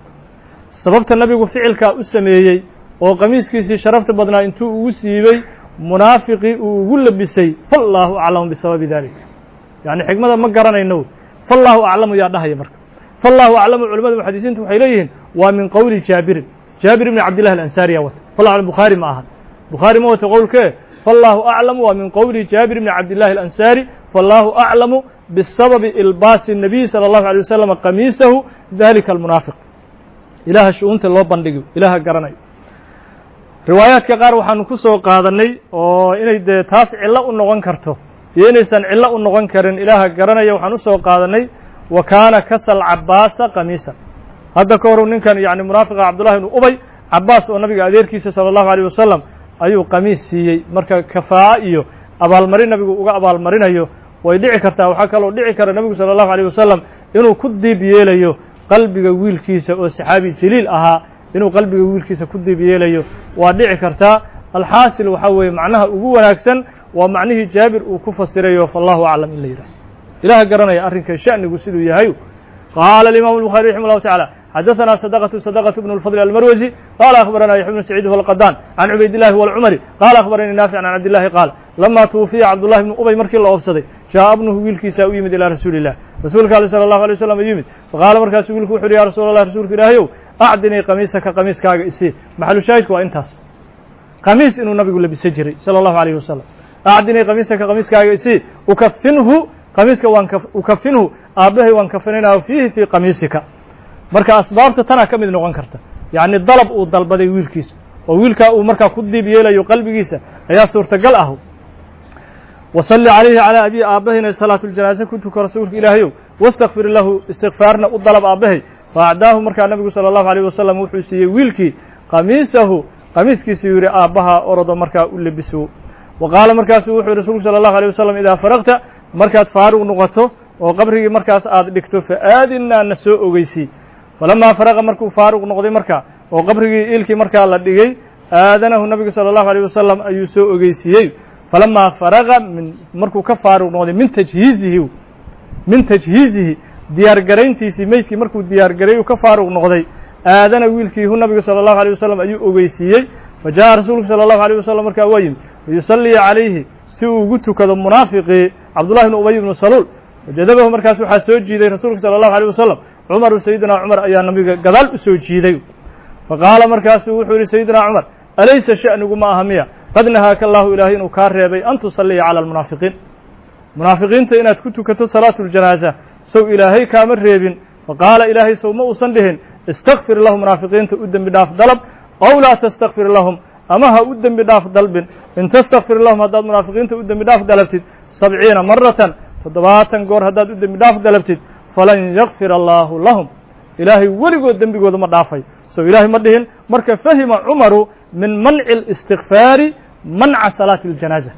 sababta nabigu ficilkaa u sameeyey oo qamiiskiisii sharafta badnaa intuu ugu siibey munaafiqii uu ugu labisay faallaahu aclamu bisababi dalik yani xikmada ma garanayno faallaahu aclamu yaa dhahaya marka faallaahu aclamu culamada muxadisiintu waxay leeyihiin waa min qowli jaabirin jaabir ibni cabdillahi alansariya wata fallahu aclam bukhaari ma aha bukhaari ma wata qowlkee faallaahu aclamu waa min qowli jaabir ibni cabdillahi alansari faallaahu aclamu bisababi ilbaasi الnabiy salى الlahu عalيه wasalam qamiisahu dalika almunaafiq ilaha shu-uunta loo bandhigo ilaha garanayo riwaayaadka qaar waxaanu ku soo qaadanay oo inay dee taas cillo u noqon karto iyo inaysan cillo u noqon karin ilaaha garanaya waxaan usoo qaadanay wa kaana kasal cabaasa qamiisa hadda ka horu ninkan yani munaafiqa cabdullahi ibnu ubay cabaas oo nabiga adeerkiisa salى الlahu عalيه wasalam ayuu qamiis siiyey marka kafaa'a iyo abaalmarin nabigu uga abaalmarinayo way dhici kartaa waxaa kaloo dhici kara nebigu salى الlahu عalيه wasalam inuu ku diib yeelayo qalbiga wiilkiisa oo saxaabi jaliil ahaa inuu qalbiga wiilkiisa ku diib yeelayo waa dhici kartaa alxaasil waxaa weeye macnaha ugu wanaagsan waa macnihii jaabir uu ku fasirayo fallahu aclam in la yidhaho ilaah garanaya arrinka sha'nigu siduu yahay qaala imam الbuخarي raximah الlahu taعalى xadaثna صدقة بن الفضل المروزي qال أخبرنا يحيى بن سعيد والقdاn عن عubayd اللhi والcمري qال أخبرني نافع عن عبد اللhi qاal لما توفiya cabداللhi بن ubay markii la oobsaday jaaءa bnuhu wiilkiisa u yimid ilىa rasuuli الlah rasuulka ale salى الlahu عalيه وsلم yimid faqaala markaasu wiilku wuxu uhi ya rasuul الlah rasuulka ilaahayow acdinii qamiisaka qamiiskaaga isii maxalu shaahidku waa intaas qamiis inuu nabigu labisan jiray salى الlahu عalيه wasalam acdinii qamiisaka qamiiskaaga isii ukafinhu qamiiska ukafinhu aabbahay waan kafinaynaha fiihi fii qamiisika marka asbaabta tanaa ka mid noqon karta yacni dalab uu dalbaday wiilkiisa oo wiilkaa uu markaa ku diib yeelayo qalbigiisa ayaa suurtagal ah wasalli calayhi calaa abii aabbahayna salaatu ljanaase ku tuko rasuulka ilaahayow wastakfir lahu istikfaarna u dalab aabbahay faacdaahu markaa nabigu salى الlahu عalيه wasalam wuxuu siiyey wiilkii qamiisahu qamiiskiisuu yidhi aabbaha orodo markaa u lebiso wa qaala markaasuu wuxuu yihi rasuulku salى الlahu عalيه wasalam idaa faragta markaad faaruq noqoto oo qabrigii markaas aad dhigto faaadinaa na soo ogeysii falamaa faraqa markuu faaruq noqday markaa oo qabrigii ilkii markaa la dhigay aadanahu nabigu salى الlahu عalيه wasalam ayuu soo ogeysiiyey falamaa faraqa markuu ka faaruq noqday min tajhiizihi diyaargarayntiisii meydkii markuu diyaargareeyuu ka faaruq noqday aadana wiilkii hu nabigu salى الlahu عalيه wasalam ayuu ogeysiiyey fajaءa rasuulku salى الlahu عalيه wasalam markaa waa yimid wayusallii calayhi si uu ugu tukado munaafiqii cabdullahi bn ubay bnu saluul wajadabahu markaas waxaa soo jiiday rasuulka salى الlahu عalيه wasalam cumaru sayidina cumar ayaa nabiga gadaal u soo jiiday faqaala markaasuu wuxuu yihi sayidina cumar alaysa sha'nigu ma aha miya qad nahaaka allahu ilaahay inuu kaa reebay an tusalliya calى almunaafiqiin munaafiqiinta inaad ku tukato salaatu اljanaaza sow ilaahay kaama reebin faqaala ilaahay sow ma uusan dhihin istakfir lahum munaafiqiinta u dembi dhaaf dalab ow laa tastakfir lahum ama ha u dembi dhaaf dalbin in tastakfir lahum haddaad munaafiqiinta u dembi dhaaf dalabtid 70 maratan 70 goor haddaad u dembi dhaaf dalabtid falan yakfir allaahu lahum ilaahay weligood dembigooda ma dhaafay sow ilaahay ma dhihin marka fahima cumaru min manci اlistikfaari manca salaati اljanaaza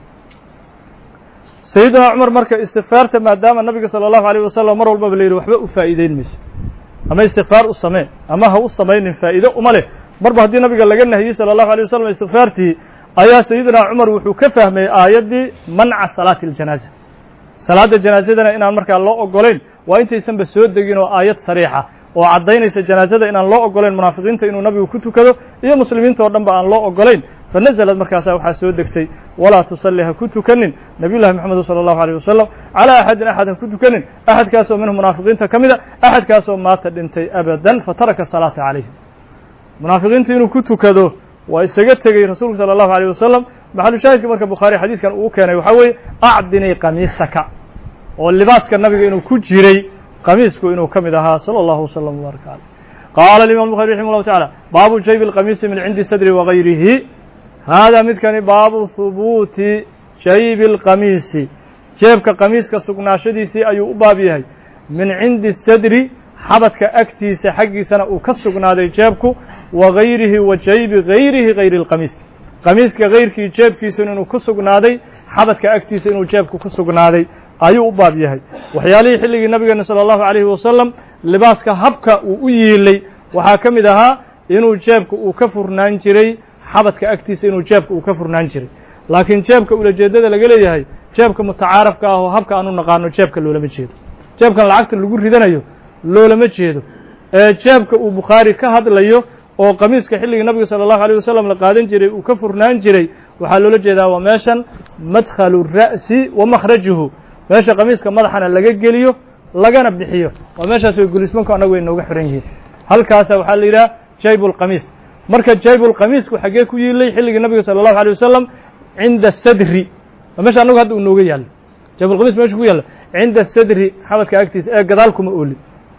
sayidina cumar marka istikfaarta maadaama nabiga salى الlahu عalيه wasalam mar walbaba la yidhi waxba u faa'iideyn mayso ama istikfaar u samee ama ha u samaynin faa'iide uma leh marba haddii nabiga laga nahiyey salى الlahu عalيه wasalam istikfaartii ayaa sayidina cumar wuxuu ka fahmay aayaddii manca salaati اljanaaza salaadda janaazadana inaan markaa loo ogolayn waa intaysanba soo degin oo aayad sariixa oo caddaynaysa janaazada inaan loo ogolayn munaafiqiinta inuu nabigu ku tukado iyo muslimiinta oo dhan ba aan loo ogolayn fanazlad markaasaa waxaa soo degtay walaa tusalli ha ku tukanin nabiy llahi moxamed salى الlahu عalيه wasalam calىa axadin axad ha ku tukanin axadkaasoo minhu munaafiqiinta ka mida axadkaasoo maata dhintay abadan fataraka salaata calayhim munaafiqiinta inuu ku tukado waa isaga tegey rasuulku salى الlahu عalيه wasalam maxalu shaahidka marka bukhaari xadiiskan uu keenay waxaa weeye acdinii qamiisaka oo libaaska nabiga inuu ku jiray qamiisku inuu ka mid ahaa salى الlahu وsلم وbaarك عalيه qaala الimam الbخarي raximه الlahu taعalى baabu jayb الqamiisi min cindi sadri وغayrihi haadaa midkani baabu hubuuti jaybi الqamiisi jeebka qamiiska sugnaashadiisii ayuu u baab yahay min cindi sadri xabadka agtiisa xaggiisana uu ka sugnaaday jeebku wagayrihi wa jaybi gayrihi gayri الqamiis qamiiska gayrkii jeebkiisuna inuu ku sugnaaday xabadka agtiisa inuu jeebku ku sugnaaday ayuu u baab yahay waxyaalihii xilligii nabigeena salى الlahu عalيhi wasalam libaaska habka uu u yiilay waxaa ka mid ahaa inuu jeebka uu ka furnaan jiray xabadka agtiisa inuu jeebka uu ka furnaan jiray laakiin jeebka ulajeedada laga leeyahay jeebka mutacaarafka ah oo habka aan u naqaano jeebka loolama jeedo jeebkan lacagta lagu ridanayo loolama jeedo ee jeebka uu bukhaari ka hadlayo oo qamiiska xilligii nabiga salى الlahu عalيه wasalam la qaadan jiray uu ka furnaan jiray waxaa loola jeedaa waa meeshan madkhalu الra'si wa makhrajuhu meesha qamiiska madaxana laga geliyo lagana bixiyo waa meeshaas way gulismanku annagu way nooga xiran yihiin halkaasa waxaa la yidhaha jayb اlqamiis marka jayb اlqamiisku xaggee ku yiilay xilligii nabiga salى الlahu عalيه wasalam cinda sadri waa meesha annagu hadda uu nooga yaallo jayb اlqamiis meesha ku yaallo cinda sadri xabadka agtiisa ee gadaal kuma oolin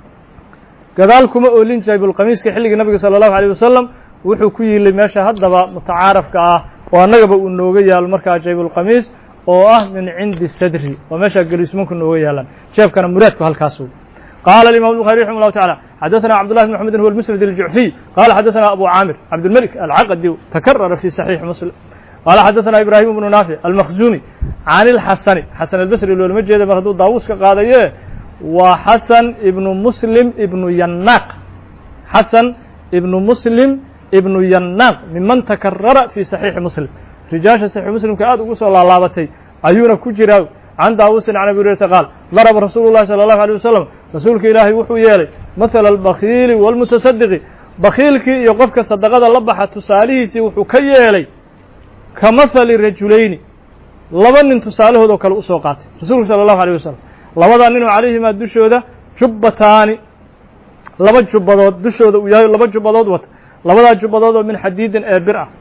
gadaal kuma oolin jayb اlqamiiska xilligii nabiga salى الlahu عalيه wasalam wuxuu ku yiilay meesha haddaba mutacaarafka ah oo annagaba uu nooga yaalo markaa jayb اlqamiis oo ah min cindi sadri waa meesha gelismanku nooga yaalaan jeebkana muraadku halkaasu qaala الimam الbخarي raximه الlahu taعalى xadaثna cabdالlahi بn mxamedi huwa الmsnad الjucfiy qala xadaثna abu caamir cabdالmلك alcaqdi takarara fi صaxiixi muslim qala xadaثna ibrahim bnu naafic almakhzumi can اlxasani xasan albasri loolama jeeda mar hadduu daawuus ka qaadaye waa xasan ibnu muslim ibnu yanaq xasan ibnu muslim ibnu yanaq miman takarara fi صaxiixi muslim rijaasha saxiix muslimka aad ugu soo laalaabatay ayuuna ku jiraa can daawusin can abi hurayrata qaal daraba rasuulu llahi salى الlahu عalيه wasalam rasuulka ilaahay wuxuu yeelay mahala albakhiili wاlmutasadiqi bakhiilkii iyo qofka sadaqada la baxa tusaalihiisii wuxuu ka yeelay ka mahali rajulayni laba nin tusaalahoodoo kale usoo qaatay rasuulku salى الlahu عalيه wasalam labadaa ninoo calayhimaa dushooda jubbataani laba jubbadood dushooda uu yahay laba jubbadood wata labadaa jubbadood oo min xadiidin ee bir ah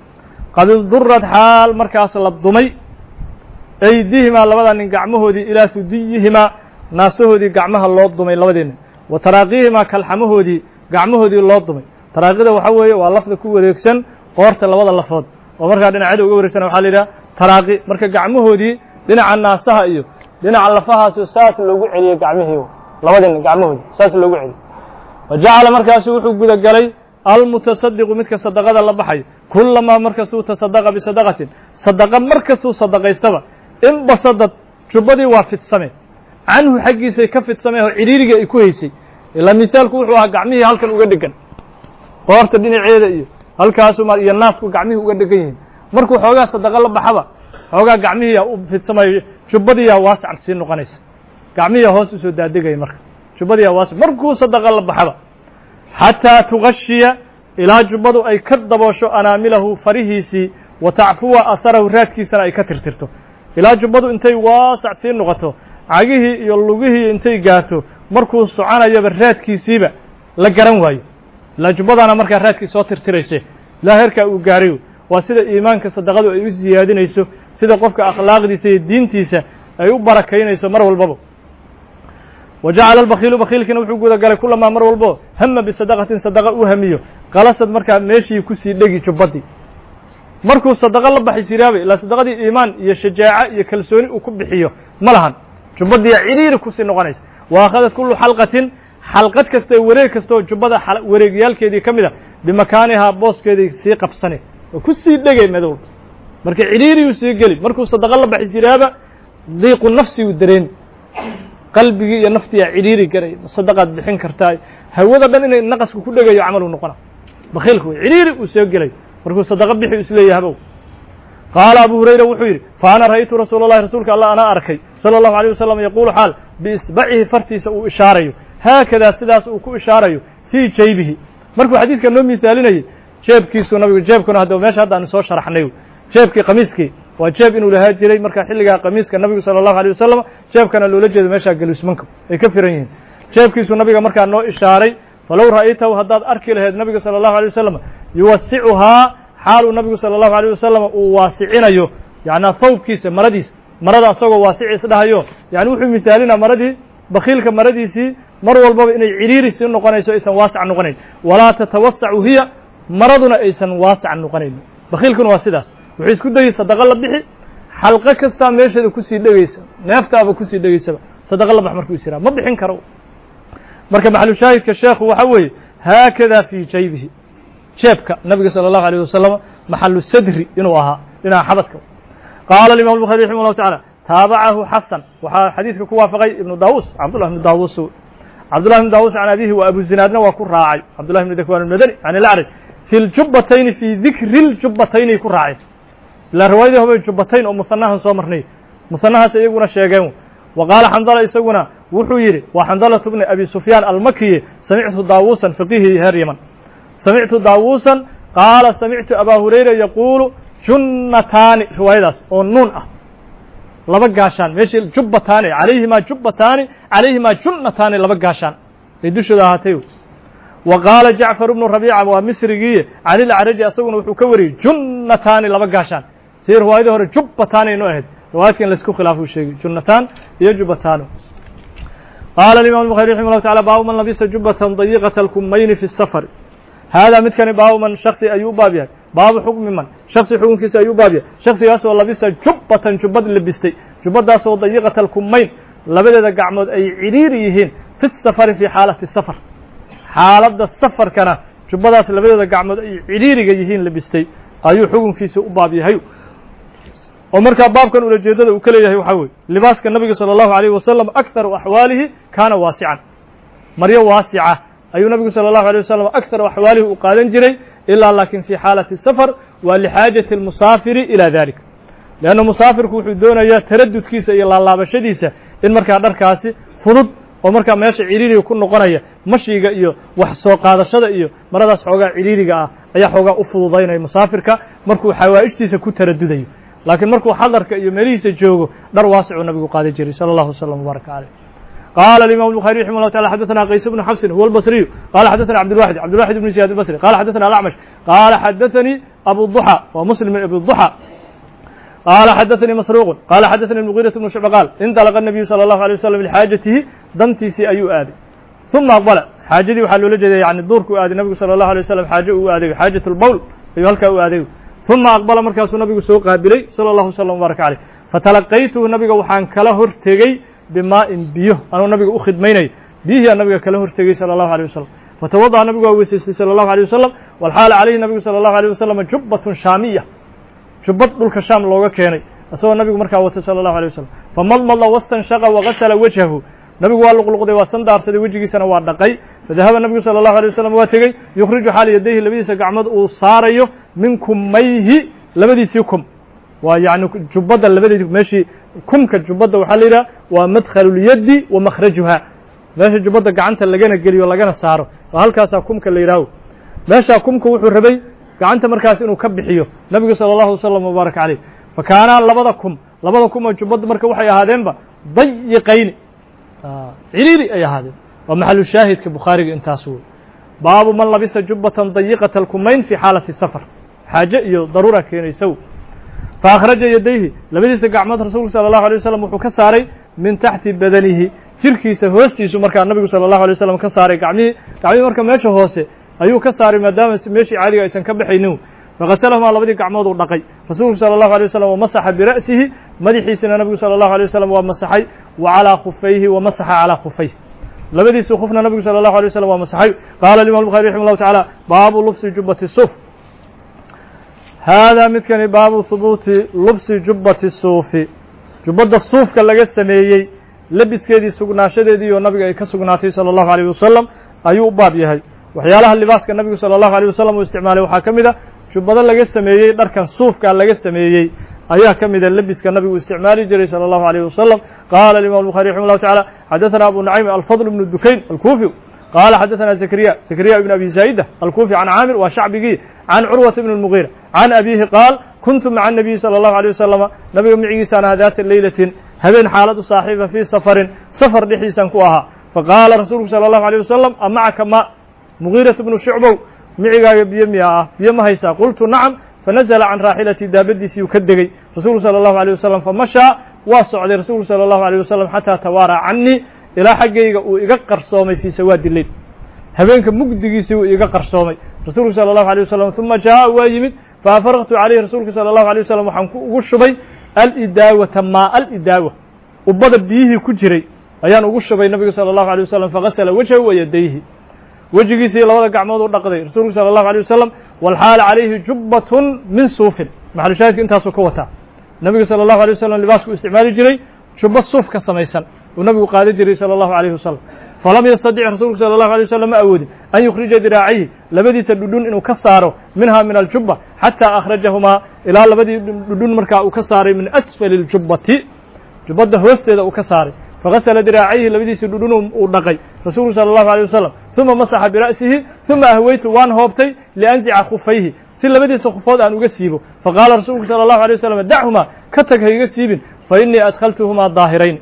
qad idurad xaal markaas la dumay aydihimaa labada nin gacmahoodii ilaa hudiyihimaa naasahoodii gacmaha loo dumay labadii nin wa taraaqihimaa kalxamahoodii gacmahoodii loo dumay taraaqida waxa weeye waa lafda ku wareegsan qoorta labada lafood oo markaa dhinacyada uga wareegsan waxaa la yidhaha taraaqi marka gacmahoodii dhinaca naasaha iyo dhinaca lafahaas saas loogu celiyey gacmihii labadii nin gacmahoodii saas loogu celiyey wa jacala markaasu wuxuu gudagalay almutasadiqu midka sadaqada la baxay kulamaa markastuu tasadaqa bisadaqatin sadaqa markastuu sadaqaystaba inbasadad jubbadii waa fidsame canhu xaggiisay ka fidsameen oo cidhiiriga ay ku haysay ilaa misaalku wuxuu ahaa gacmihii halkan uga dhegan qoorta dhinaceeda iyo halkaasu iyo naasku gacmihii uga dhegan yihiin markuu xoogaa sadaqa la baxaba xoogaa gacmihiiyaa u fidsamayo jubbadiiyaa waasac sii noqonaysa gacmihiiyaa hoos usoo daadegaya marka jubbadiiyaa waasac markuu sadaqa la baxaba xataa tugashiya ilaa jubbadu ay ka daboosho anaamilahu farihiisii wa tacfuwa aharahu raadkiisana ay ka tirtirto ilaa jubbadu intay waasac sii noqoto cagihii iyo lugihii intay gaarto markuu soconayaba raadkiisiiba la garan waayo ilaa jubbadaana markaa raadkii soo tirtirayse ilaa heerkaa uu gaarayo waa sida iimaanka sadaqadu ay u siyaadinayso sida qofka akhlaaqdiisa iyo diintiisa ay u barakaynayso mar walbaba wa jacala albakiilu bakiilkiina wuxuu gudagalay kulamaa mar walbo hama bisadaqatin sadaqa uu hamiyo qalasad markaa meeshii kusii dhegi jubbadii markuu sadaqa la baxay siraabay ilaa sadaqadii iimaan iyo shajaaco iyo kalsooni uu ku bixiyo ma lahan jubbadiiya cidhiiri kusii noqonaysa wa akhadat kullu xalqatin xalqad kasta wareeg kasta oo jubbada wareegyaalkeedii ka mid a bimakaanihaa booskeedii sii qabsane oo kusii dhegay madow marka cidhiiriyuu sii geli markuu sadaqa la baxay siraaba diiqu nafsi uu dareen qalbigii iyo naftiyaa cidhiiri garay sadaqaad bixin kartaa hawada dhan inay naqasku ku dhegayo camal uu noqona bakiilku cidhiiri uu soo gelay markuu sadaqa bixi isleeyahabow qaala abu hurayra wuxuu yidhi fa ana ra'aytu rasuula allahi rasuulka allah anaa arkay sala allahu alayh wasalam yaquulu xaal biisbacihi fartiisa uu ishaarayo haakadaa sidaas uu ku ishaarayo fii jaybihi markuu xadiiska noo misaalinayey jeebkiisuu nabigu jeebkuna hadda meesha hadda aanu soo sharaxnay jeebkii qamiiskii waa jeeb inuu lahaa jiray marka xilligaa qamiiska nabigu sala allahu alayh wasalam jeebkana loola jeedo meeshaa galuusmanka ay ka firan yihiin jeebkiisuu nabiga markaa noo ishaaray falow ra'aytahu haddaad arki lahayd nabiga sala allahu alay wasalam yuwasicuhaa xaaluu nabigu sala allahu alayh wasalam uu waasicinayo yacnaa thawbkiisa maradiisa marada asagoo waasiciis dhahayo yani wuxuu misaalinaa maradii bakiilka maradiisii mar walbaba inay cidhiiri sii noqonayso aysan waasac noqonayn walaa tatawasacu hiya maraduna aysan waasac noqonayn bakiilkuna waa sidaas wuxuu isku dayey sadaqa la bixi xalqo kastaa meesheeda kusii dhegaysa neeftaaba kusii dhegaysaba sadaqa la bax markuu is yiraa ma bixin karo marka maxalu shaahidka sheekhu waxa weeye haakada fii jaybihi jeebka nabiga salى الlahu عalيه wasalam maxalu sadri inuu ahaa dhinaca xabadka qaala imam الbuخarي raximah الlahu taعalى taabacahu xasan waxaa xadiiska ku waafaqay ibnu daawus cabdullah ibnu daawus cabdullah ibnu daawus can abihi wa abu zinaadna waa ku raacay cabdullah ibnu dakwaan madani can ilacraj fi ljubatayni fii dikri اljubatayni ku raaceen ilaa riwaayadii hobay jubatayn oo musanahan soo marnay musanahaas iyaguna sheegeen wa qaala xandala isaguna wuxuu yidhi waa xandalatu bni abi sufyaan almakiye samictu daawusan faqiihii heer yaman samictu daawusan qaala samictu abaa hurayra yaquulu junnataani riwaayadaas oo nuun ah laba gaashaan meeshii jubbataani calayhimaa jubbataani calayhimaa junnataani laba gaashaan bay dushooda ahaatay wa qaala jacfar ibnu rabiica waa misrigiiye can ilacraji asaguna wuxuu ka wariyey junnataani laba gaashaan sidii riwaayadii hore jubbataani inoo ahayd riwaayadkan laisku khilaafuu sheegay junnataan iyo jubbataano qaala imam الbuخarي raximah الlahu taعala baabu man labisa jubbatan dayiqata alkumayni fi الsafar haadaa midkani baabu man shaksi ayuu u baab yahay baabu xukmi man shaksi xukunkiisa ayuu u baab yahay shaksigaasoo labisa jubbatan jubbad labistay jubbadaasoo dayiqata alkumayn labadeeda gacmood ay cidhiiri yihiin fi safari fii xaalati safar xaaladda safarkana jubbadaas labadeeda gacmood ay cidhiiriga yihiin labistay ayuu xukunkiisa u baab yahay oo markaa baabkan ulajeedada uu ka leeyahay waxaa weye libaaska nabiga salى الlahu عalيه wasalam akharu axwaalihi kaana waasican maryo waasica ayuu nabigu salى الlahu عalيه wasalam akharu axwaalihi uu qaadan jiray ilaa laakin fii xaalati safar waa lixaajati اlmusaafiri ilى dalik leanna musaafirku wuxuu doonayaa taradudkiisa iyo laalaabashadiisa in markaa dharkaasi fudud oo markaa meesha cidhiiriga ku noqonaya mashiga iyo wax soo qaadashada iyo maradaas xoogaa cidhiiriga ah ayaa xoogaa u fududaynaya musaafirka markuu xawaa'ijtiisa ku taradudayo laakiin markuu xadarka iyo meelihiisa joogo dhar waasicuu nabigu qaadan jiray salى الlahu وsلم وbaaraka عalيه qaala imam الbuخarي raximah الlahu taعala xadaثna qays bnu xafsin huwa اlbصriyu qala xadaثna cabdالwaxid bn زiyad الbصri qala xadaثna alacmash qaala xadaثanii أبو الضحى ومسلم أبو الضحى قال حدثني مسروق قال حدثني المغيرة بن شعبة قال انطلق النبي صلى الله عليه وسلم لحاجته دنتيسي أيو آدي ثم أقبل حاجدي وحلو لجدي يعني الدور كو آدي النبي صلى الله عليه وسلم حاجة آدي حاجة البول أيو هلك آدي ثم أقبل مركز النبي سوق قابلي صلى الله عليه وسلم وبارك عليه فتلقيته النبي وحان كله هرتجي بماء بيه أنا النبي أخذ ميني بيه النبي كله هرتجي صلى الله عليه وسلم فتوضأ النبي ووسيس صلى الله عليه وسلم والحال عليه النبي صلى الله عليه وسلم جبة شامية جبة دولك الشام لوغا كيني أسوى النبي مركا وتي صلى الله عليه وسلم فمضمض واستنشق وغسل وجهه النبي waa luqluqday waa sandaarsaday wajigiisana waa dhaqay fadahaba nabigu sallallahu alayhi wasallam waa tagay yukhriju hal yadayhi labadiisa gacmood uu saarayo min kumayhi labadiisii kum waa yaani jubbada labadeedii meeshii kumka jubbada waxa la yiraahdaa waa madkhalul yadi wa makhrajuha meesha jubbada gacanta lagana geliyo lagana saaro waa halkaas kumka la yiraahdo meesha kumka wuxuu rabay gacanta markaas inuu ka bixiyo nabigu sallallahu alayhi wasallam mubarak alayh fakaana labada kum jubbada marka waxay ahaadeenba dayiqayn عريري أي هذا ومحل الشاهد كبخاري انتاسو باب من لبس جبة ضيقة الكمين في حالة السفر حاجة ضرورة كين يسوي فأخرج يديه لبس قعمة رسول صلى الله عليه وسلم وكساري من تحت بدنه تركي سهوستي سمرك النبي صلى الله عليه وسلم كساري قعمي مركا ماشي هوسي أيو كساري ما دام ماشي عالي يسن كبحينو فغسلهم على بدي قعمود ودقي رسول صلى الله عليه وسلم ومسح برأسه مدحي سنة النبي صلى الله عليه وسلم ومسحي وعلى خفيه ومسح على خفيه لبدي سخفنا النبي صلى الله عليه وسلم ومسحي قال الإمام البخاري رحمه الله تعالى باب لبس جبة الصوف هذا مثل باب ثبوت لبس جبة الصوف جبة الصوف كاللغة السميي لبس كيدي سقناشدي والنبي كسقناتي صلى الله عليه وسلم أيو باب يهي وحيالها اللباس كالنبي صلى الله عليه وسلم واستعماله وحاكمه jubbada laga sameeyay dharkan suufka laga sameeyay ayaa kamid ah labiska nabigu isticmaali jiray sallallahu alayhi wasallam qala al-imam al-bukhari rahimahullah ta'ala hadathana abu nu'aym al-fadl ibn dukayn al-kufi qala hadathana zakariya ibn abi zaidah al-kufi an amir wa sha'bihi an urwa ibn al-mughira an abihi qala kuntu ma'a an-nabi sallallahu alayhi wasallam nabiga miciisa ana hadat laylatin habeen xaaladu saaxiiba fi safar dhixiisan ku ahaa faqala rasuulku sallallahu alayhi wasallam am'aka ma mughira ibn shu'bah micigaaga biyo miyaa ah biyo ma haysaa qultu nacam fanazla can raaxilati daabadiisii uu ka degay rasuulku salى الlahu عalيه wasalam famashaa waa socday rasuulku salى الlahu عalيه wasalam xataa tawaara canii ilaa xaggayga uu iga qarsoomay fii sawaadi leyl habeenka mugdigiisii uu iga qarsoomay rasuulku salى الlahu عalيه wasalam uma jaaءa waa yimid faafaraqtu calayhi rasuulku salى الlahu عalيه wasalam waxaan ugu shubay alidaawata maa alidaawa ubada biyihii ku jiray ayaan ugu shubay nabigu salى الlahu عalيه wasalam fagasla wajhahu wa yadayhi wejigiisii labada gacmood u dhaqday rasuulku salى الlahu عalيه wasalam walxaal calayhi jubbatun min suufin maxalu shaahidka intaasuu ka wataa nabigu salى الlahu عalيه wasalam libaasku isticmaali jiray jubba suuf ka samaysan uu nabigu qaadi jiray salى الlahu عalيه wasalam falam yastadic rasuulku salى الlahu عalيه wasalam ma awoodin an yukhrija diraacihi labadiisa dhudhun inuu ka saaro minha min aljubba xataa akhrajahumaa ilaa labadii dhudhun markaa uu ka saaray min asfali اljubbati jubbadda hoosteeda uu ka saaray fagasla diraacihi labadiisii dhudhun uu dhaqay rasuulku salى الlahu عalيه wasalam uma masaxa bira'sihi uma ahwaytu waan hoobtay lianzica khufayhi si labadiisa khufood aan uga siibo faqaala rasuulku salى الlahu عalيه wasalam dachumaa ka tag ha iga siibin fainii adkhaltuhumaa daahirayn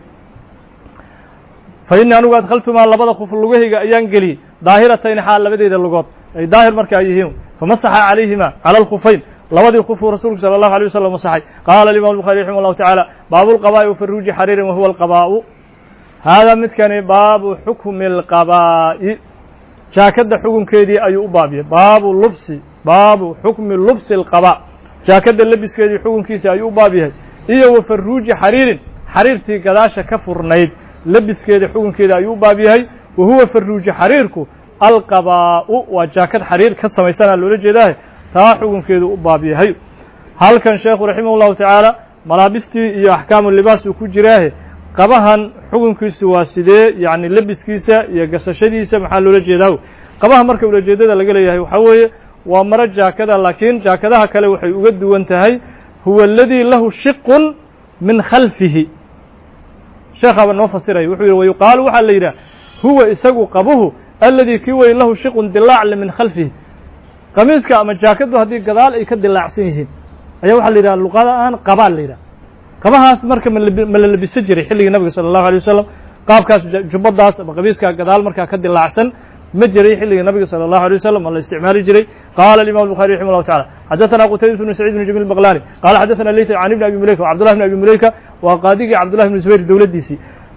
fainii anigu adkhaltuhumaa labada khuf lugahayga ayaan geliyey daahiratayn xaal labadeeda lugood ay daahir marka ay yihiin famasaxa calayhima cala alkhufayn labadii khufuu rasuulku salى الlahu عalيه wasalam masaxay qaala الimam الbukhari raximah الlahu taعaalى baabu اlqabaa'i wafaruuji xariirin wahuwa alqabaa'u haadaa midkani baabu xukmi اlqabaa'i jaakadda xukunkeedii ayuu u baabiyey baabu xukmi lubsi اlqaba jaakadda labiskeedii xukunkiisa ayuu u baab yahay iyo wafaruuji xariirin xariirtii gadaasha ka furnayd labiskeeda xukunkeeda ayuu u baab yahay wa huwa faruuji xariirku alqabaa'u waa jaakad xariir ka samaysana loola jeedaah taa xukunkeedu u baab yahay halkan sheekhu raximah اllahu tacaala malaabistii iyo axkaamu libaas uu ku jiraahe qabahan xukunkiisu waa sidee yani labiskiisa iyo gasashadiisa maxaa loola jeedaa qabaha marka ulajeedada laga leeyahay waxaa weeye waa maro jaakada laakiin jaakadaha kale waxay uga duwan tahay huwa aladii lahu shiqun min khalfihi sheekhaaba noo fasiraya wuxuu yihi wayuqaalu waxaa la yidhah huwa isagu qabuhu aladii kii wey lahu shiqun dilaacle min khalfihi qamiiska ama jaakadu haddii gadaal ay ka dilaacsan yihiin ayaa waxaa la yidhaha luqada aan qabaa la yidhaha qabahaas marka ma la labisan jiray xilligii nabiga salى الlahu عalيه wasalam qaabkaas jubbadaas ama qamiiska gadaal markaa ka dilaacsan ma jiray xilligii nabiga salى الlaه عليه وسلم oo la isticmaali jiray qala الإمام البخاري رحimه الله taعالى xadaثna qتaybة بن سعيد بن جميل البغلاني qala xadaثna leyt عن بن أبي مulayka وcبد الله بن أبي مulayka waa qaadigii cabd لله بن زبير dowladiisii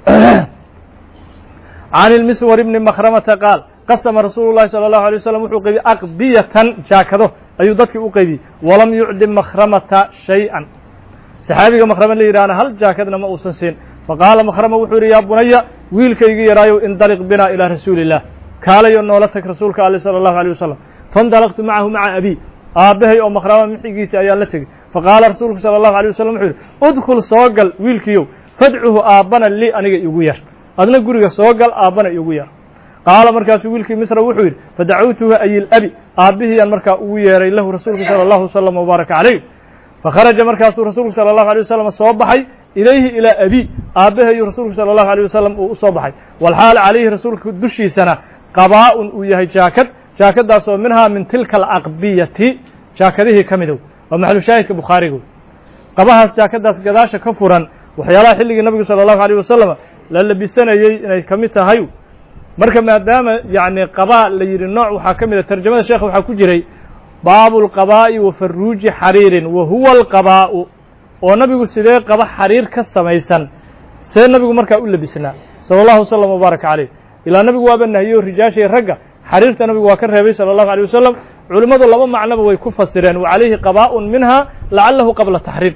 عن المسور بن مkhrمةa qاal qasma rasuul الlahi salى الlaه عليه وسلم wuxuu qaybiyey aqdiyatan jaakado ayuu dadkii u qaybiyey walam yucdi مkhrمةa شhayئا saxaabiga mkhrama la yidhahna hal jaakadna ma uusan siin faqaala mkhrama wuxuu yidhi yaa bunaya wiilkaygii yaraayow indaliq bina ilىa rasuuli الlah kaalayo noola tag rasuulka ale salى الlahu عalيه wasalam faاndalaqtu macahu maca abi aabbahay oo mkhrama mixigiisa ayaan la tegey faqaala rasuulku salى الlahu عalيه wasalam wuxuu yidhi udkul soo gal wiilkiyow fadcuhu aabbana lii aniga igu yar adna guriga soo gal aabbana igu yar qaala markaasuu wiilkii misra wuxuu yidhi fadacawtuhu ayil-abi aabbihiyaan markaa ugu yeeray lahu rasuulku salى الlahu وsلم وbaaraka calayh fakharaja markaasuu rasuulku salى الlahu عalيه wasalam soo baxay ilayhi ilaa abi aabbahayu rasuulku salى الlahu عalيه wasalam uu u soo baxay walxaal calayhi rasuulka dushiisana qabaa'un uu yahay jaakad jaakadaasoo minhaa min tilka alaqbiyati jaakadihii ka midow waa maxalushaahidka bukhaariga qabahaas jaakadaas gadaasha ka furan waxyaalaha xilligii nabigu salى الlahu عalيه wasalam la labisanayey inay ka mid tahay marka maadaama yacni qabaa la yidhi nooc waxaa ka mida tarjamada sheekha waxaa ku jiray baabu اlqabaa'i wa faruuji xariirin wa huwa alqabaa'u oo nabigu sidee qaba xariir ka samaysan see nabigu markaa u labisnaa salى الlahu وsلم وbaaraka calayh ilaa nabigu waaba nahiyo rijaashay ragga xariirta nabigu waa ka reebay salى الlahu عalيه wasalam culimmadu laba macnoba way ku fasireen wa calayhi qabaa'un minha lacalahu qabla taxriim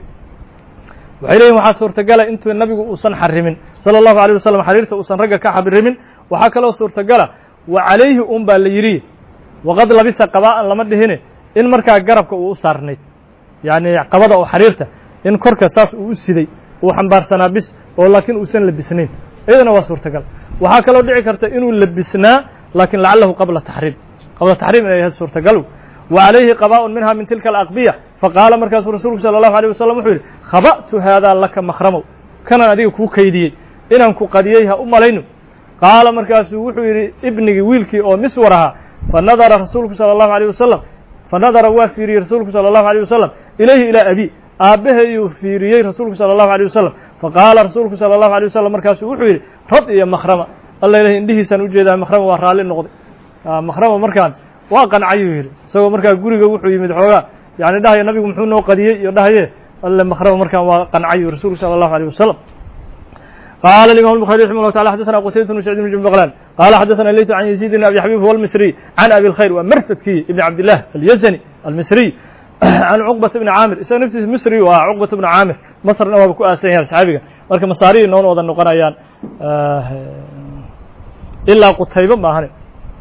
waxay leeyihin waxaa suurtagala intuu nabigu uusan xarimin salى الlahu عalيه wasalam xariirta uusan ragga ka xarimin waxaa kaloo suurtagala wa calayhi un baa la yidhi waqad labisa qabaa'an lama dhihine in markaa garabka uu u saarnayd yacni qabada oo xariirta in korka saas uu u siday uu xambaarsanaa bis oo laakiin uusan labisnayn iyadana waa suurtagal waxaa kaloo dhici karta inuu labisnaa laakiin lacalahu qabla taxriim inay ahayd suurtagal wa calayhi qabaa'un minha min tilka alaqbiya faqaala markaasuu rasuulku salى الlahu عalيه wasalam wuxuu yidhi khaba'tu haadaa laka makhramow kanaan adiga kuu kaydiyey inaan ku qadiyey ha u malayno qaala markaasuu wuxuu yidhi ibnigii wiilkii oo miswar ahaa fanadara rasuulku salى الlahu عalيه wasalam fanadara waa fiiriyey rasuulku salى الlahu عalيه wasalam ilayhi ilaa abi aabbaheeyuu fiiriyey rasuulku salى الlahu عalيه wasalam faqaala rasuulku salى الlahu عalيه wasalam markaasuu wuxuu yidhi rad iyo makhrama alla ilahay indhihiisaan ujeedaa makhrama waa raalli noqday makhrama markaan waa qancayuu yidhi isagoo markaa guriga wuxuu yimid xoogaa yani dhahaya nabigu muxuu noo qadiyey iyo dhahaye alle makhrama markaan waa qancayuu rasuulku salى الlahu عalيه wasalam قال الإمام البخاري رحمه الله تعالى حدثنا قتيبة بن سعيد بن جنب بغلان قال حدثنا ليث عن يزيد بن أبي حبيب هو المصري عن أبي الخير ومرثدكي ابن عبد الله اليزني المصري عن عقبة بن عامر إسا نفسه مصري وعقبة بن عامر مصر نواب كو آسيان صحابيك marka masaari noon wada noqonayaan ilaa qutayba ma ahane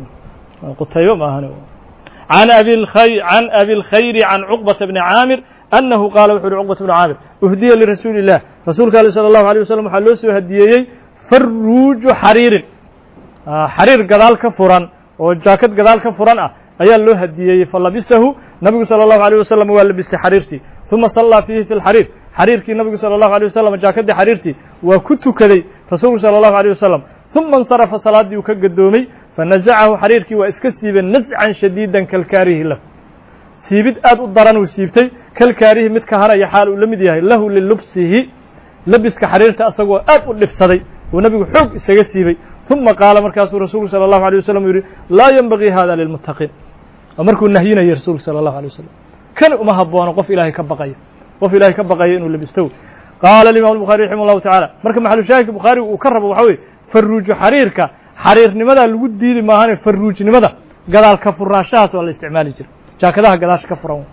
عن أبي الخير عن عقبة بن عامر أنه قال وxuu hi cقبة بن عاamر أهdiya لرasuuل اللah rasuulka ale صلى الlaه عليه وسلم waxaa loo soo hadiyeeyey faruuju xariirin xariir gadaal ka furan oo jaakad gadaal ka furan ah ayaa loo hadiyeeyey falabisahu nabigu salى الlaه عليه وسلم waa labistay xariirtii ثuma صلىa فيhi في الxariir xariirkii nabigu salى الlaه عليه وسلم jaakadii xariirtii waa ku tukaday rasuulku salى الlaه عليه وسلم ثuma اnsarafa salaadii uu ka gadoomay fanaزacahu xariirkii waa iska siibay nascan shadiida kalkaarihi lah siibid aad u daran uu siibtay kalkaarihi mid kahanaya xaal uu la mid yahay lahu lilubsihi labiska xariirta asagoo aad u dhibsaday uu nabigu xoog isaga siibay ثuma qaala markaasuu rasuulku salى الlahu عalيه wasalam yidhi laa yenbagii hada lilmuttaqiin markuu nahyinayay rasuulku salى الlahu عalيه wasalam kan uma haboono qof ilaahay ka baqaya inuu labisto qaala الimam الbخarي raximah الlahu taعalى marka maxalushaahidka bukhaarigu uu ka rabo waxaa weye faruuju xariirka xariirnimadaa lagu diidi maahane faruujnimada gadaal ka furnaanshahaas waa la isticmaali jira jaakadaha gadaasha ka furan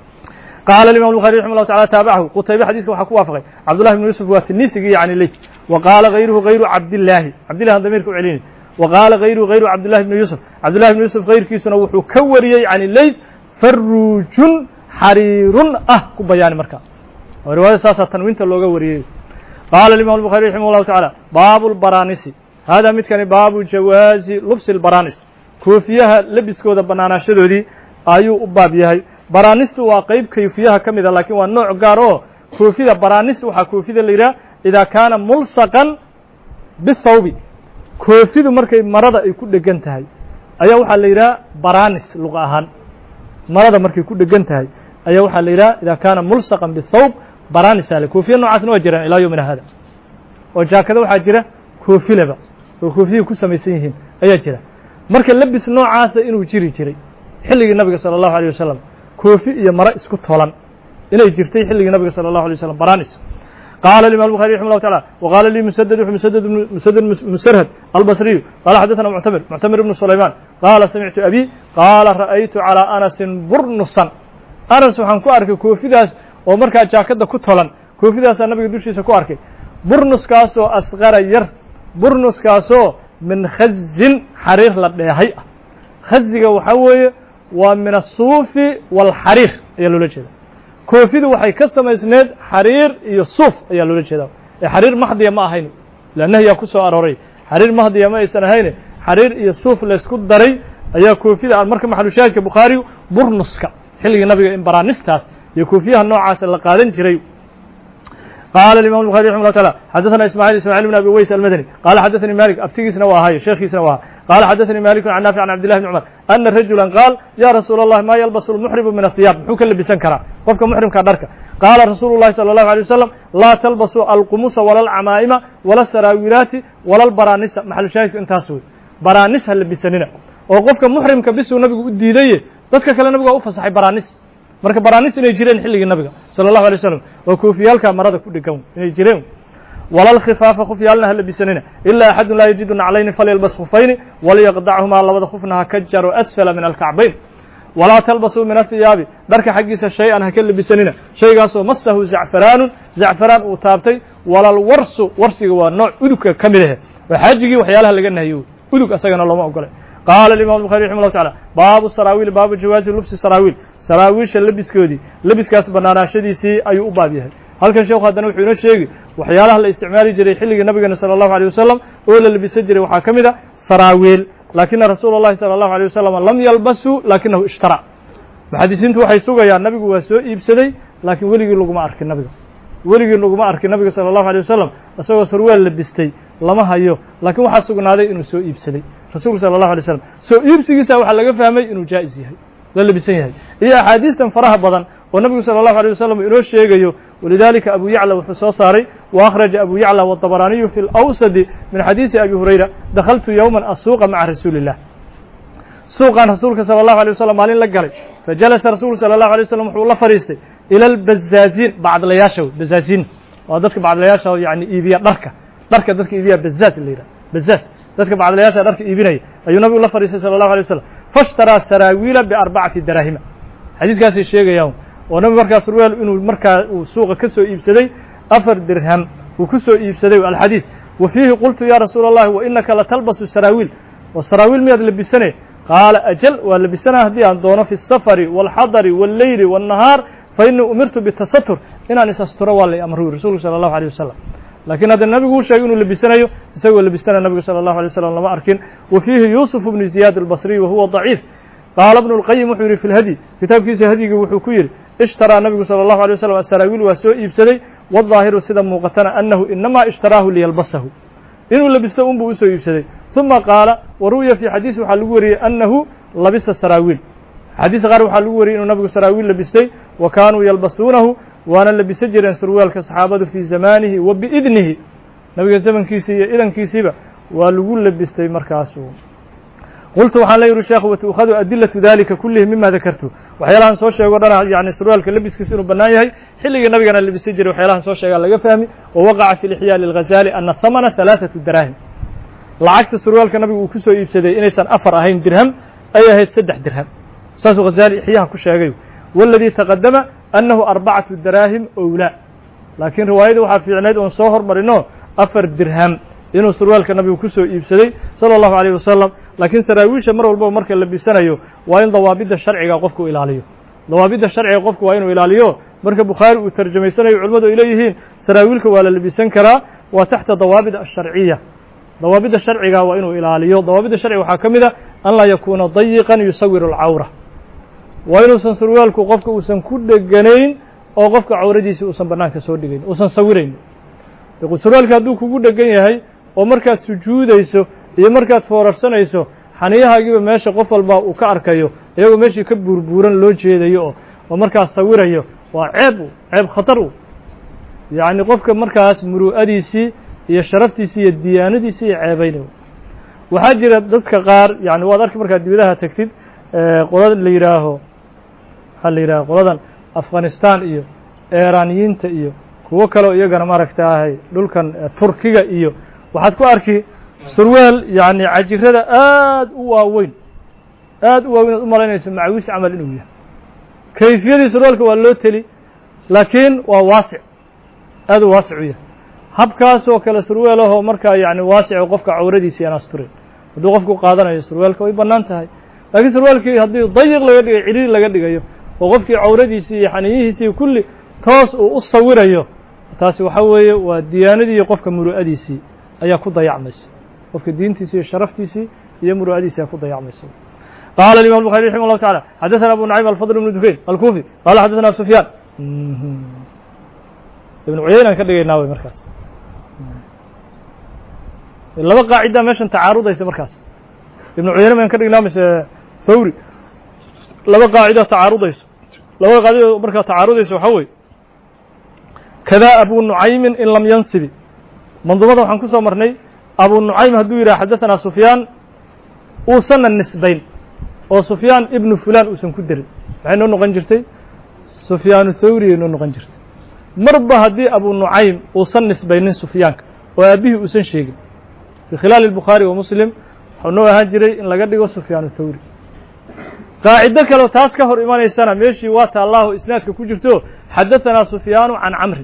qaala الimam الbخarي raximah الlahu taعalى taabacahu qutaybe xadiiska waxaa ku waafaqay cabdullahi bn yuusuf waa tinisigii yani leyt wa qaala غayruhu غayru cabdillaahi cabdillahi damiirka u celinay wa qaala غayruhu غayru cabdillahi bni yuusuf cabdillahi bni yuusuf غayrkiisuna wuxuu ka wariyey can leyt faruujun xariirun ku bayaani marka oo riwaayada saasaa tanwiinta looga wariyey qaala الimam الbخarي raximah الlahu taعalى baabu اlbaraanisi hada midkani baabu jawaazi lubsi اlbaraanis koofiyaha lebiskooda banaanaashadoodii ayuu u baab yahay baraanistu waa qeyb kayfiyaha ka mida lakiin waa nooc gaar oo koofida baraanis waxaa koofida la yidhaha idaa kaana mulsaqan bithawbi koofidu markay marada ay ku dhegan tahay ayaa waxaa la yidhaha baraanis luqa ahaan marada markay ku dhegan tahay ayaa waxaa la yidhaha idaa kaana mulsaqan bithawb baraanis ale koofiya noocaasna waa jiraan ilaa yowmina hada oo jaakada waxaa jira koofileba oo koofiyay ku samaysan yihiin ayaa jira marka labis noocaasa inuu jiri jiray xilligii nabiga salى الlahu عalيه wasalam koofi iyo maro isku tolan inay jirtay xilligii nabiga salى الlahu عalيه wasalam baranis قال الإمام البخاري رحمه الله تعالى وقال لي مسدد مسرهد البصري قال حدثنا معتمر بن سليمان قال سمعت أبي قال رأيت على أنس برنسا أنس waxaan ku arkay koofidaas oo markaa jaakada ku tolan koofidaas nabiga dushiisa ku arkay burnuskaas oo asqara yar burnuskaas oo min khazin xariir la dheehay khaziga waxa weeye waa min الsuufi wاlxariir ayaa loola jeeda koofidu waxay ka samaysneed xariir iyo suuf ayaa loola jeedaa ee xariir maxdiya ma ahayn la nahya ku soo arooray xariir maxdiya ma aysan ahayn xariir iyo suuf la isku daray ayaa koofida marka maxalu shaahidka bukhaari burnuska xilligii nabiga in baraanistaas iyo koofiyaha noocaas la qaadan jiray قال الإمام البخاري رحمه الله تعالى حدثنا إسماعيل بن أبي ويس المدني قال حدثني مالك أفتيسنا وهاي شيخيسنا وها قال حدثني مالك عن نافع عن عبد الله بن عمر أن رجلا قال يا رسول الله ما يلبس المحرم من الثياب حوك اللي بسنكرا قفك محرم كدرك قال رسول الله صلى الله عليه وسلم لا تلبسوا القمص ولا العمائم ولا السراويلات ولا البرانس محل شاهد انت سوي برانس هل بسننا وقفك محرم كبسو نبي وديديه dadka kale nabiga u fasaxay baraanis marka baraanis inay jireen xilligii nabiga sallallahu alayhi wasallam oo koofiyalka marada ku dhigan inay jireen walal khifaafa khufyalna hal bisanina illa ahad la yajidu alayni falyalbas khufayni wal yaqda'huma labada khufna hakajaro asfala min al-ka'bayn wala talbasu min athiyabi darka xaqiisa shay'an hakal bisanina shaygaas oo masahu za'faran uu taabtay walal warsiga waa nooc udugka kamid ah waxaajigi waxyaalaha laga nahiyo udug asagana looma ogolay قال الإمام البخاري رحمه الله تعالى باب السراويل باب جواز لبس السراويل سراويل لبسكودي لبسكاس بناناشديسي أي أباب yahay halkan sheekhu hadana wuxuu inoo sheegay waxyaalaha la isticmaali jiray xilliga nabiga sallallahu alayhi wasallam oo la labisan jiray waxa kamida saraawil laakiin rasuulullaahi sallallahu alayhi wasallam lam yalbasu laakinahu ishtara muhaddisiintu waxay sugayaan nabigu waa soo iibsaday laakiin weligii laguma arkin nabiga sallallahu alayhi wasallam asagoo sarwaal labistay lama hayo laakiin waxa sugnaaday inuu soo iibsaday rasuulku sallallahu alayhi wasallam soo iibsigiisa waxa laga fahmay inuu jaa'iz yahay la labisan yahay iyo axaadiistan faraha badan oo nabigu sallallahu alayhi wasallam inoo sheegayo walidaalika abu yacla wuxuu soo saaray wa akhraja abu yacla wa tabarani fi al-awsad min xadiisi abi hurayra dakhaltu yawman asuuqa ma'a rasuulillah suuqan rasuulka sallallahu alayhi wasallam maalin la galay fajalasa rasuulku sallallahu alayhi wasallam wuxuu la fariistay ila al-bazzazin bacdlayaasha bazzazin waa dadka bacdlayaasha yani iibiya dharka dadka iibiya bazzaz leeyahay bazzaz dadka bacdlayaasha dharka iibinaya ayuu nabigu la fariistay sallallahu alayhi wasallam fashtara saraawila bi 4 dirahim xadiiskaasi sheegayaan oo nabigu markaas surwaal inuu markaa uu suuqa ka soo iibsaday 4 dirham uu ku soo iibsaday alxadiis wa fiihi qultu ya rasuul allah wa innaka la talbasu saraawil wa saraawil miyad labisane qaala ajal wa labisana hadii aan doono fi safari wal hadari wal layli wan nahar fa inni umirtu bitasattur inaan isasturo wali amru rasuulku sallallahu alayhi wasallam لكن هذا النبي هو شيء إنه لبسناه يسوي لبسنا النبي صلى الله عليه وسلم لما أركن وفيه يوسف بن زياد البصري وهو ضعيف قال ابن القيم وحوري في الهدي كتاب كيس هدي وحكير اشترى النبي صلى الله عليه وسلم السراويل وسوء يبسدي والظاهر سدا مقتنع أنه إنما اشتراه ليلبسه إنه لبسته أم بوسوء يبسدي ثم قال وروي في حديث حلوري أنه لبس السراويل حديث غير حلوري إنه النبي السراويل لبستي وكانوا يلبسونه وانا اللي بسجرين سروال كصحابته في زمانه وبإذنه نبي زمن كيسي إذن كيسيبا والقول لبستي مركاسه قلت وحان لا يرى الشيخ وتأخذ أدلة ذلك كله مما ذكرته وحيالها نسوى الشيخ ورنا يعني سروال كلبس كيسين وبنايه حلق النبي قال اللي بسجر وحيالها نسوى الشيخ قال لقى فهمي ووقع في الإحياء للغزالي أن الثمن 3 دراهم لعقت سروال كالنبي وكسو يبسدي إنيسان 4 درهم أي هيد 7 درهم ساسو غزالي إحياها كشيخ والذي تقدم أنه 4 دراهم أولى لكن روايته waxaa fiicneed oo soo hormarino 4 dirham inuu surwaalka nabigu ku soo iibsaday sallallahu alayhi wasallam laakiin saraawiisha mar walba marka la bisanayo waa in dawaabida sharciga qofku ilaaliyo waa inuu ilaaliyo marka Bukhari uu tarjumaysanayo culimadu ilayhiin saraawiilka waa la labisan karaa waa taxta dawaabida sharciya dawaabida sharciga waa inuu ilaaliyo dawaabida sharciga waxaa kamida an la yakuna dayiqan yusawiru al-awra waa inuusan surwaalku qofka uusan ku dheganayn oo qofka cawradiisa uusan banaanka soo dhigayn uusan sawirayn surwaalka hadduu kugu dhegan yahay oo markaad sujuudayso iyo markaad foorarsanayso xaniyahaagiiba meesha qof walba uu ka arkayo iyagoo meeshii ka buurbuuran loo jeedayo oo markaas sawirayo waa ceeb khatar yacni qofka markaas muru'adiisii iyo sharaftiisii iyo diyaanadiisii iyo ceebaynayo waxaa jira dadka qaar yani waad arki markaad dibadaha tagtid qolada la yidhaaho waxaa la yidhaha qoladan afghanistan iyo eraaniyiinta iyo kuwo kaleo iyagana maaragtaahay dhulkan turkiga iyo waxaad ku arki surweel yani cajirada aad u waaweyn aad u malaynayso macawis camal inuu yahay kayfiyadii surwaalka waa loo teli laakiin waa waasic aad u waasic u yahay habkaasoo kale surweelahoo markaa yani waasico qofka cawradiisa aan asturin hadduu qofku qaadanayo surweelka way bannaan tahay laakiin surweelkii haddii dayiq laga dhigayo cidhiiri laga dhigayo oo qofkii cawradiisii iyo xaniyihiisii kulli toos uu u sawirayo taasi waxaa weeye waa diyaanadii iyo qofka muru'adiisii ayaa ku dayacmaysa qofka diintiisii iyo sharaftiisii iyo muru'adiisii ayaa ku dayacmaysa qaala الimam الbخarي رaximه الlahu taعalى xadaثna abu نaعيم alfضل بن dukayn alkufi qala xadaثna sufyaan ibn cuyayna ka dhigaynaa wey markaas laba qaacida meeshan tacaarudaysa markaas ibn cuyayna mayn ka dhignaa mise thawri laba qaacida tacaarudayso labada qaacida markaa tacaarudaysa waxaa weye kada abu nucaymin in lam yansibi manduumada waxaan ku soo marnay abu nucaym hadduu yidhaha xadaثna sufyaan uusanna nisbayn oo sufyaan ibnu fulan uusan ku derin maxay noo noqon jirtay sufyaanu thawri ay noo noqon jirtay marba haddii abu nucaym uusan nisbaynin sufyaanka oo aabihii uusan sheegin fi khilaali الbukhaari wa muslim waxuu noo ahaan jiray in laga dhigo sufyaanu thawri qaacido kaleo taas ka hor imanaysana meeshii waa taallaaho isnaadka ku jirto xadaثanaa sufyaanu can camrin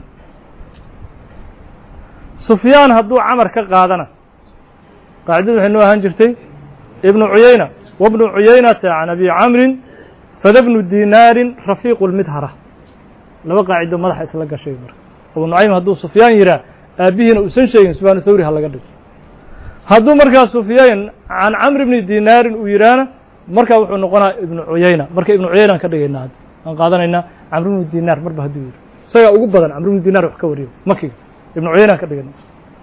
sufyaan hadduu camar ka qaadana qaacidadu waxay noo ahaan jirtay ibnu cuyayna wabnu cuyaynata can abi camrin fada bnu dinaarin rafiiqu lmidhara laba qaacido madaxa isla gashay marka abu nucaym hadduu sufyaan yihaa aabihiina uusan sheegin sufyaanu thawri ha laga dhigo hadduu markaa sufyaan can camri bni dinaarin uu yidhaahna markaa wuxuu noqonaa ibnu cuyayna marka ibnu cuyayna aan ka dhigaynaa hadda aan qaadanaynaa camr bnu dinaar marba hadduu yidhi isagaa ugu badan camr bnu dinaar wax ka wariyo makiga ibnu cuyayna aan ka dhigayna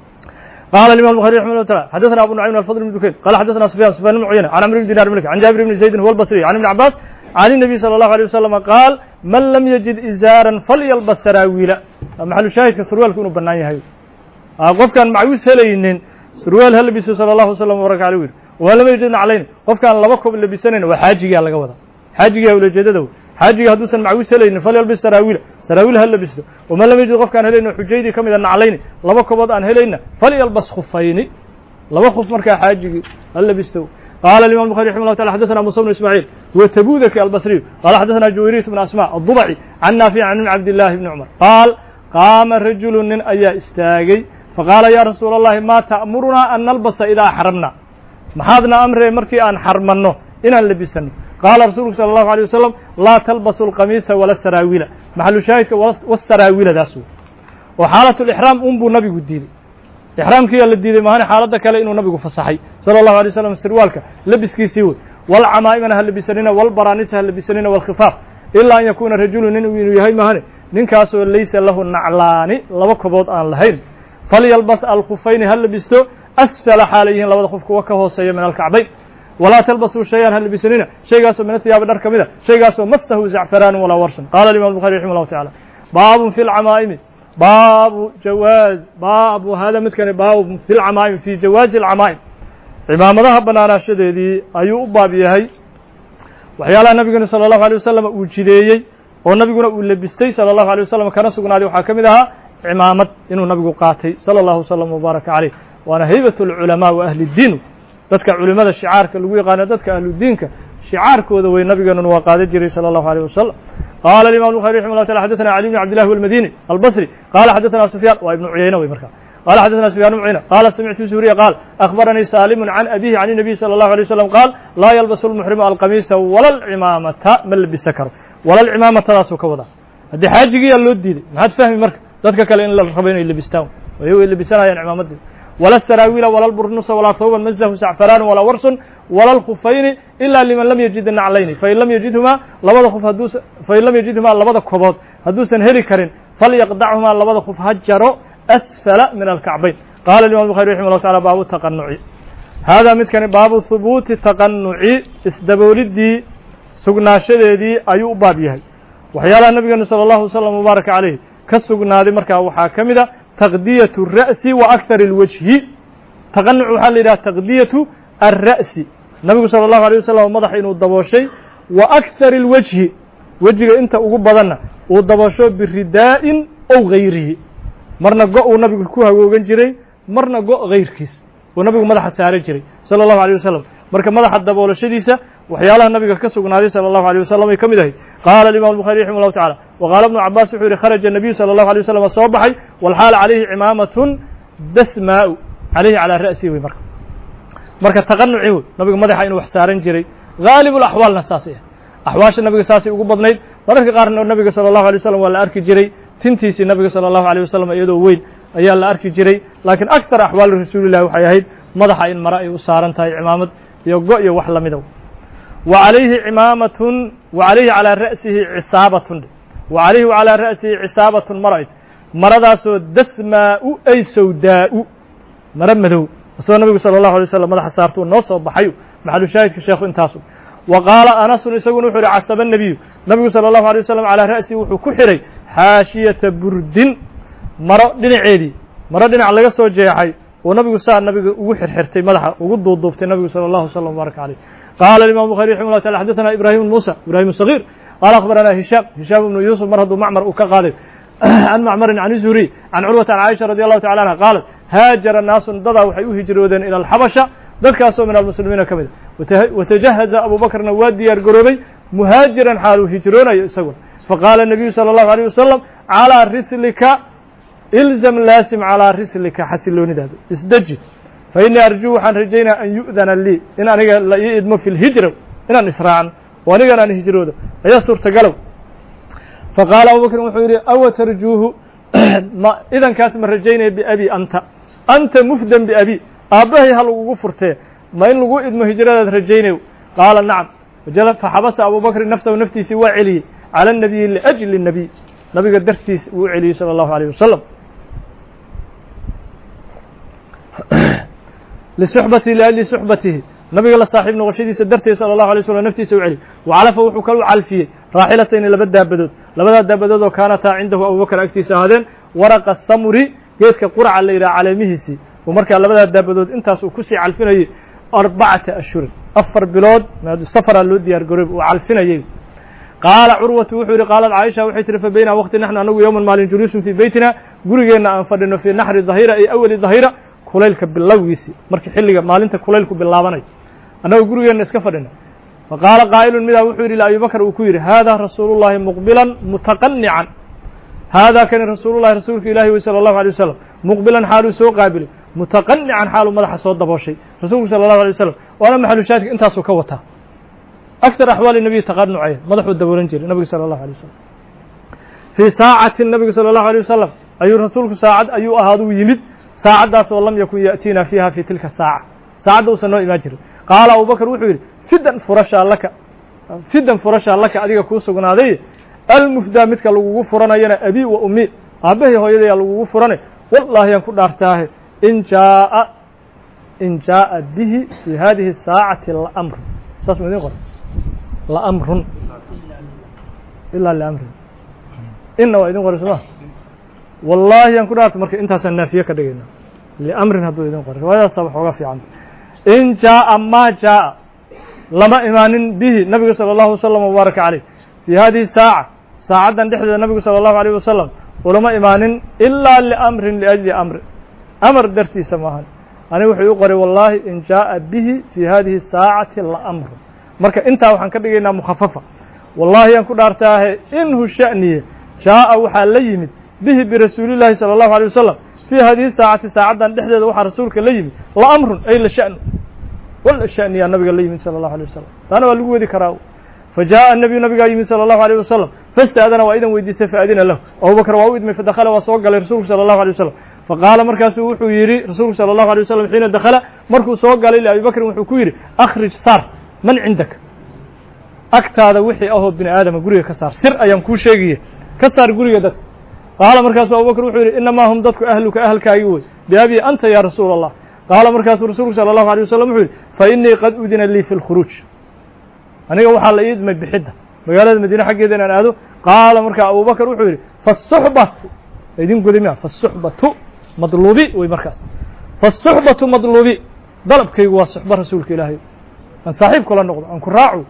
قال الإمام البخاري رحمه الله تعالى حدثنا أبو نعيم الفضل بن دكين قال حدثنا سفيان بن عيينة عن عمرو بن دينار الملكي عن جابر بن زيد هو البصري عن ابن عباس عن النبي صلى الله عليه وسلم قال من لم يجد إزارا فليلبس سراويل محل شاهد كسروال كونوا بناي هاي قف كان معوس هلينين سروال هل لبسه صلى الله عليه وسلم وبارك عليه ولم يجد علينا قف كان لبكم اللي بسنين وحاجي على قوده حاجي ولا جدده حاجي هدوسن معوس هلين فليلبس سراويل هل لبسه ومن لم يجد قف كان هلين حجيدي كم إذا علينا لبكم أن هلين فليلبس خفين لبا خف مركا حاجي هل لبسته قال الإمام البخاري رحمه الله تعالى حدثنا موسى بن إسماعيل وتبوذك البصري قال حدثنا جويرية بن أسماء الضبعي عن نافع عن عبد الله بن عمر قال قام رجل من أيا استاغي فقال يا رسول الله ما تأمرنا أن نلبس إذا حرمنا محاضنا أمر مركي أن حرمنه إن لبسنه قال رسول الله صلى الله عليه وسلم لا تلبسوا القميص ولا السراويل محل شاهد والسراويل داسو وحالة الإحرام أنبو نبي الدين إحرام كي الدين ما هنا حالة كلا إنه نبي فصحي صلى الله عليه وسلم سروالك لبس كي سيود والعمائم هل لبسنين والبرانيس هل لبسنين والخفاف إلا أن يكون رجل ننوي يهي ما هنا ننكاسو ليس له النعلاني لوكبوت آن لهين فليلبس الخفين هل لبستو أسفل حاليين لو خفك وكهو سي من الكعبين ولا تلبسوا شيئا هل لبسنين شيء قاسو من الثياب الدرك منه شيء قاسو مسه زعفران ولا ورشن قال الإمام البخاري رحمه الله تعالى باب في العمائم باب جواز باب هذا مثل باب في العمائم في جواز العمائم عمامadaha banaanaashadeedii ayuu u baab yahay waxyaalaha nabiguna sala allahu alay wasalam uu jideeyey oo nabiguna uu labistay sala allahu alay wasalam kana sugnaaday waxaa ka mid ahaa cimaamad inuu nabigu qaatay sala allahu wasalam wabaaraka caleyh waana haybat alculamaa wa ahli ddiin dadka culimada shicaarka lagu yaqaano dadka ahludiinka shicaarkooda way nabigeenuna waa qaadan jiray sala allahu aleyh wasalam قال الإمام البخاري رحمه الله تعالى حدثنا علي بن عبد الله والمديني البصري قال حدثنا سفيان وابن عيينة ومركا قال حدثنا سفيان بن عيينة قال سمعت زهري قال أخبرني سالم عن أبيه عن النبي صلى الله عليه وسلم قال لا يلبس المحرم القميص ولا العمامة من لبس سكر ولا العمامة راسه كوضع هذه حاجة اللي ودي ما حد فهم مركا ذاتك كلا إن الربين اللي بيستاون وهو اللي بيسنا يعني عمامة ولا السراويل ولا البرنوس ولا ثوب مزه زعفران ولا ورس ولا الخفين إلا لمن لم يجد النعلين فإن لم يجدهما لبد خف هدوس فإن لم يجدهما لبد كبود هدوسا هري كرين فليقطعهما لبد خف هجروا أسفل من الكعبين قال الإمام البخاري رحمه الله تعالى باب التقنع هذا مثل باب ثبوت التقنع استدبولدي سغناشدي أيو بابيه وحيال النبي صلى الله عليه وسلم وبارك عليه كسغنادي marka waxa kamida تغذية الرأس وأكثر الوجه تقنع حال إلى تغذية الرأس nabigu salى الlahu عalيه wasalam madaxa inuu dabooshay wa أkثar الwجهi wejiga inta ugu badanna uu daboosho biridaa'in ow غayrihi marna go' uu nabigu ku hagoogan jiray marna go' غayrkiis uu nabigu madaxa saaran jiray salى الlahu عalيه wasalam marka madaxa daboolashadiisa waxyaalaha nabiga ka sugnaaday salى الlahu عalيه wasalam ay ka mid ahayd qaala الimam الbخarي raximه الlahu taعalى وqaala iبnu cabaas wuxuu yihi kharaja الnabiyu salى الlahu عalيه wasalam soo baxay walxaal calayhi cimaamaة dasmaa'u calayhi calىa ra'sihi wey marka taqanuci wey nabiga madaxa inuu wax saaran jiray gaalib اlaxwaalna saasay axwaasha nabiga saasay ugu badnayd mararka qaarna nabiga salى الlahu عalيه wasalam waa la arki jiray tintiisii nabiga salى الlahu عalيه wasalam iyadoo weyn ayaa la arki jiray laakiin aktar axwaali rasuulillahi waxay ahayd madaxa in mare ay u saaran tahay cimaamad iyo go' iyo wax lamida wa calayhi cimaamatun wa calayhi calىa ra'sihi cisaabatun wa calayhi calىa ra'sihi cisaabatun marayd maradaasoo dasmaa'u ay sawdaa'u mare madow asagoo nabigu salى الlahu عalيه wasalam madaxa saartuu noo soo baxayo maxalu shaahidka sheekhu intaasu wa qaala anasun isaguna wuxuu yihi casaba الnabiyu nabigu salى الlahu عalيه wasalam calىa ra'sihi wuxuu ku xidhay xaashiyata burdin maro dhinaceedii maro dhinac laga soo jeexay oo nabigu saa nabiga ugu xirxirtay madaxa ugu duuduubtay nabigu salى الlahu وsلم وbaarك عalيه qaala الimam الbخarي raximه الlah taعala xadaثna ibrahim muسى ibrahim الصغيr qaala akhbarana hishaam ibnu yusuf mar hadduu macmar uu ka qaaday can macmarin can zuhriy can curwata can caaisha radi allahu tacala anha qaalat haajara naasun dadaa waxay u hijroodeen ila alxabasha dadkaasoo min almuslimiina ka mid a watajahaza abu bakrna waa diyaar garoobay muhaajiran xaaluu hijroonayo isaguna faqaala الnabiyu salى الlahu عalيه wasalam calىa rislika ilzam laasim calىa rislika xasiloonidaada isdeji fainii arjuu waxaan rajaynaa an yu'dana lii in aniga la ii idmo fi lhijra inaan israacan oo anigan aan hijroodo ayaa suurtagalow faqaala abu bakrin wuxuu yidhi awa tarjuuhu idankaas ma rajaynaya biabi anta mufdan biabi aabbahay ha lagugu furtee ma in lagu idmo hijradaad rajaynayo qaala nacam faxabasa abu bakrin nafsahu naftiisii waa celiyey calى الnabiyi liأjli الnabiy nabiga dartiis uu celiyey salى الlahu عalيه wasalam lisuxbatihi liأjli suxbatihi nabiga la saaxiib noqoshadiisa darteed salى الlahu عalيه waslm naftiisa u celiy wacalafa wuxuu kalu calfiyey raaxilatayni laba daabadood labadaa daabadood oo kaanataa cindahu abubakr agtiisa ahaadeen waraqa samuri geedka qurca la yidhaha caleemihiisii uu markaa labadaa daabadood intaas uu kusii calfinayey 4 ashhurin 4 bilood safaraa loo diyaar garoob uu calfinayey qaala curwatu wuxuu yihi qaalat caaisha waxay tihi fa bayna waqti naxnu anagu yowman maalin juluusun fii beytina gurigeenna aan fadhino fii naxri dahira ay awali dahira kulaylka bilowgiisii markii xilliga maalinta kulaylku bilaabanayo annagu gurigeenna iska fadhina faqaala qaa'ilun midaa wuxuu yidhi liabi bakr uu ku yidhi haadaa rasuulu llahi muqbilan mutaqanican haadaa kani rasuulullahi rasuulka ilahi wey salى الlahu عalيه wasalam muqbilan xaaluu soo qaabilay mutaqanican xaaluu madaxa soo dabooshay rasuulku salى الlahu عalيه wasalam waana maxalu shaahidka intaasuu ka wataa أكثر أحوال النبي تقنعه madaxuu daboolan jiray nabiga salى الlahu عalيه wasalam fii saacatin nabiga salى الlahu عalيه wasalam ayuu rasuulku saacad ayuu ahaaduu yimid saacaddaas oo lam yakun ya'tiina fiiha fi tilka saaca saacadda uusan noo imaan jirin qaala abu bakr wuxuu yidhi fidan furashaa laka adiga kuu sugnaaday almufdaa midka lagugu furanayana abi wa ummi aabbahay hooyadayaa lagugu furanay wallaahi aan ku dhaartaahe in jaaءa bihi fii hadihi الsaacati lamr saas ma idin qora lamrun ilaa liamrin inna waa idin qoray soma wallaahi aan ku dhaarta marka intaasaan naafiye ka dhigayna liamrin hadduu idin qoray riwaayadaasa waxooga fiican in jaaءa ma jaaءa lama imaanin bihi nabiga salى الlahu wasalam wbaaraka caleyh fii hadihi saaca saacaddan dhexdeeda nabigu salى الlahu عalيه wasalam ulama imaanin ilaa liamrin liأjli amri amar dartiisa maahan ani wuxuu u qoray wallaahi in jaaءa bihi fii hadihi الsaacati laamru marka intaa waxaan ka dhigaynaa mukhafafa wallaahi aan ku dhaartaahe inhu sha'niye jaaءa waxaa la yimid bihi birasuuli llahi salى الlahu عalيه wasalam fii hadihi saacati saacaddan dhexdeeda waxaa rasuulka la yimid laamrun ay la sha'nu wala sha'niyaa nabiga la yimid salى الlahu عalيه wasalam taana waa lagu wadi karaa fajaءa الnabiyu nabigaa yimid salى الlahu عalيه wasalam faاstaadana waa idan weydiistay faadina lahu abubakr waa u idmay fadakhala waa soo galay rasuulku salى الlahu عalيه wasalam faqaala markaasuu wuxuu yidhi rasuulku salى الlahu عalيه wasalam xiina dakhala markuu soo galay liabi bakrin wuxuu ku yidhi akhrij saar man cindaka agtaada wixii ahoo bini aadama guriga ka saar sir ayaan kuu sheegaye ka saar guriga dadka qaala markaasuu abubakr wuxuu yidhi inamaa hum dadku ahluka ahalkaagi wey biabi anta ya rasuula الlah qaala markaasuu rasuulku salى الlahu عalيه wasalam wuxuu yidhi fainii qad udina lii fi اlkhuruuj aniga waxaa la ii idmay bixidda magaalada madiine xaggeeda inaan aado qaala markaa abubakr wuxuu yidhi fasuxbatu idin goday miya fasuxbatu madluubi wey markaas fasuxbatu madluubi dalabkaygu waa suxba rasuulka ilaahay aan saaxiib kula noqdo aan ku raaco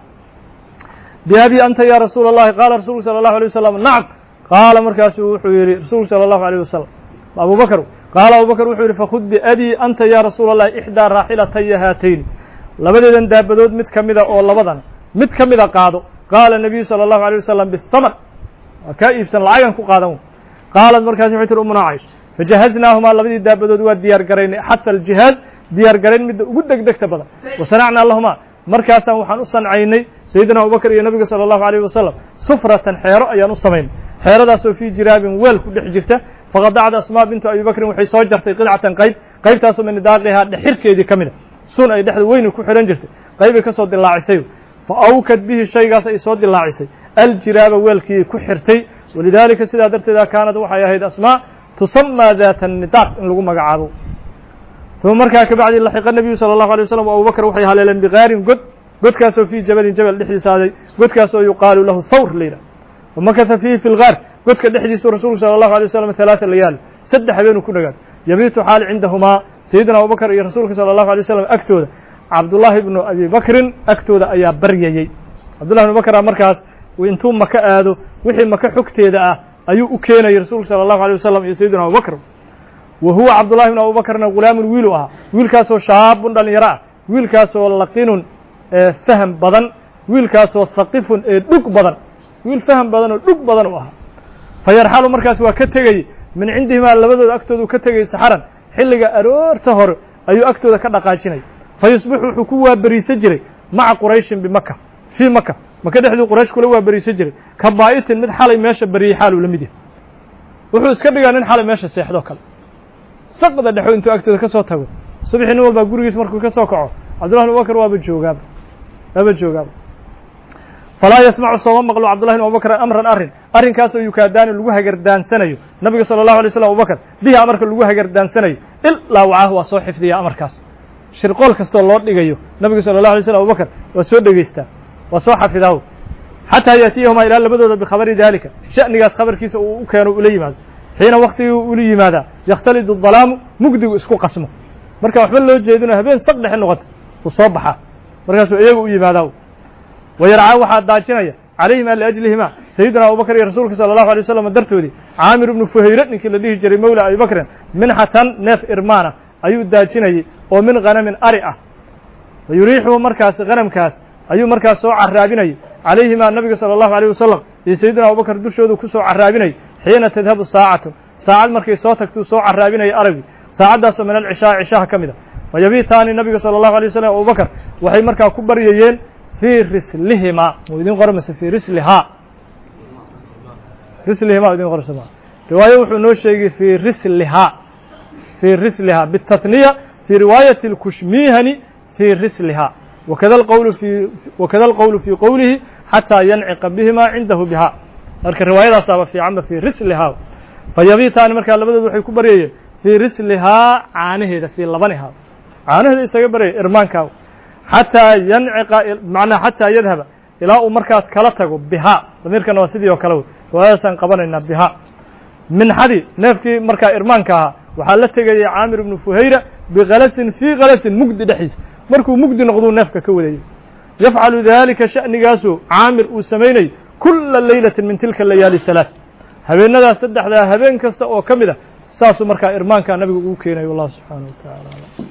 biabi anta ya rasuula allahi qaala rasuulku sala allahu alay wasalam nacam qaala markaasuu wuxuu yidhi rasuulku sala allahu alayh wasalam abu bakr qaala abu bakr wuxuu yidhi fakhud biabii anta ya rasuula allahi ixdaa raaxilataya haatayni labadeedan daabadood mid ka mida oo labadan mid ka mida qaado qaala nabiyu sala allahu alay wasalam bihamar waa kaa iibsan lacagan ku qaadan qaalat markaasi waxay tiri umuna caaisha fajahaznaahumaa labadii daabadood waa diyaar garaynay xata aljihaaz diyaar garayn midda ugu degdegta badan wasanacnaa lahumaa markaasaan waxaan u sancaynay sayidina abubakr iyo nabiga sala allahu alayh wasalam sufratan xeero ayaan u samaynay xeeradaasoo fii jiraabin weel ku dhex jirta faqadacda asmaa bintu abi bakrin waxay soo jartay qidcatan qaybtaasoo min nidaaqihaa dhexirkeedii ka mida sun ay dhexda weyni ku xidhan jirtay qaybay ka soo dilaacisay fa awkad bihi shaygaas ay soo dilaacisay aljiraaba weelkii ku xirtay walidaalika sidaa darteeda kaanad waxay ahayd asmaa tusamaa daata nidaaq in lagu magacaabo uma markaa kabacdi laxiqa nabiyu sala allahu alay wasalam abu bakr waxay haleeleen bikaarin godkaasoo fii jabalin jabal dhexdiisa aaday godkaasoo yuqaalu lahu thawr la yidhah wamakasa fiihi fi lgaar godka dhexdiisuu rasuulku sala allahu alay wasalam halaata layaal 3 habeenuu ku dhagaan yabiitu xaal cindahumaa sayidina abubakr iyo rasuulka sala allahu alay wasalam agtooda cabdullaahi ibnu abi bakrin agtooda ayaa baryayey cabdullahi ibnu bakra markaas intuu maka aado wixii maka xogteeda ah ayuu u keenayay rasuulku sala allahu alay wasalam iyo sayidina abubakr wa huwa cabdullahi ibnu abubakrna gulaamun wiilu ahaa wiilkaasoo shaabun dhalinyaro ah wiilkaasoo laqinun faham badan wiilkaasoo haqifun ee dhug badan wiil faham badan oo dhug badan u ahaa fa yarxalu markaas waa ka tegayey min cindihimaa labadooda agtooda uu ka tegayey saxaran xilliga aroorta hore ayuu agtooda ka dhaqaajinay fa yusbixu wuxuu ku waaberiisan jiray maca qurayshin bimaka fii maka maka dhexduu quraysh kula waaberiisan jiray ka baa'itin mid xalay meesha beriyey xaaluu la mid yahay wuxuu iska dhigaa nin xalay meesha seexdoo kale saqda dhexo intuu agtooda ka soo tago subaxii nin walbaa gurigiis markuu ka soo kaco cabdullahi ibn abubakr waaba joogaaba falaa yasmacu sooma maqlo cabdullahi ibn abubakr amran arrinkaasoo yukaadaani lagu hagardaansanayo nabiga sala allahu alay slam abubakr bihi amarka lagu hagardaansanayo ilaa wacaahu waa soo xifdiya amarkaas shirqool kastoo loo dhigayo nabiga sala allahu alay slam abubakr waa soo dhegaystaa waa soo xafidaahu xataa yaatiyahumaa ilaa labadooda bikhabari daalika sha'nigaas khabarkiisa uu u keeno ula yimaado xiina waktigii ula yimaadaa yakhtalidu dalaamu mugdigu isku qasmo marka waxba loo jeedino habeen saq dhexe noqota uu soo baxaa markaasuu iyagu u yimaadaa wayarcaa waxaa daajinaya calayhima liajlihima sayidina abubakr iyo rasuulka sala allahu alay wasalam dartoodii caamir ibnu fuhayre ninkii la dhihi jiray mawla abi bakrin minxatan neef irmaana ayuu daajinayey oo min khanamin ari ah wa yuriixuhu markaas hanamkaas ayuu markaas soo caraabinayay calayhimaa nabiga sala allahu alayh wasalam iyo sayidina abubakr dushoodu ku soo caraabinayay xiina tadhabu saacatun saacad markay soo tagtuu soo caraabinayay aragii saacaddaasoo min alcishaa cishaha ka mid a wayabiitaani nabiga sala allahu alay wasalam abubakr waxay markaa ku baryayeen fii rislihimaa muu idin qora mase fii rislihaa rislihimaa idin qorsama riwaayo wuxuu noo sheegay fii rislihaa bitatniya fii riwaayati اlkushmihani fii rislihaa wakada alqowlu fii qowlihi xataa yanciqa bihimaa cindahu bihaa marka riwaayadaasaaba fiicanba fii rislihaa fayabiitaani markaa labadood waxay ku baryayeen fii rislihaa caanaheeda fii labanihaa caanaheeda isaga baryaya irmaankaa xataa yanciqa macnaa xataa yadhaba ilaa uu markaas kala tago bihaa damiirkana waa sidii oo kale wey riwaayadaasaan qabanaynaa bihaa minxadii neefkii markaa irmaanka ahaa waxaa la tegayay caamir ibnu fuhayra bikhalasin fii khalasin mugdi dhexdiisa markuu mugdi noqduu neefka ka wadayay yafcalu daalika sha'nigaasuu caamir uu samaynayay kula laylatin min tilka layaali halaaث habeenadaas saddexdaa habeen kasta oo ka mid a saasuu markaa irmaankaa nabigu ugu keenayo wallahu subxaanaه wa taعala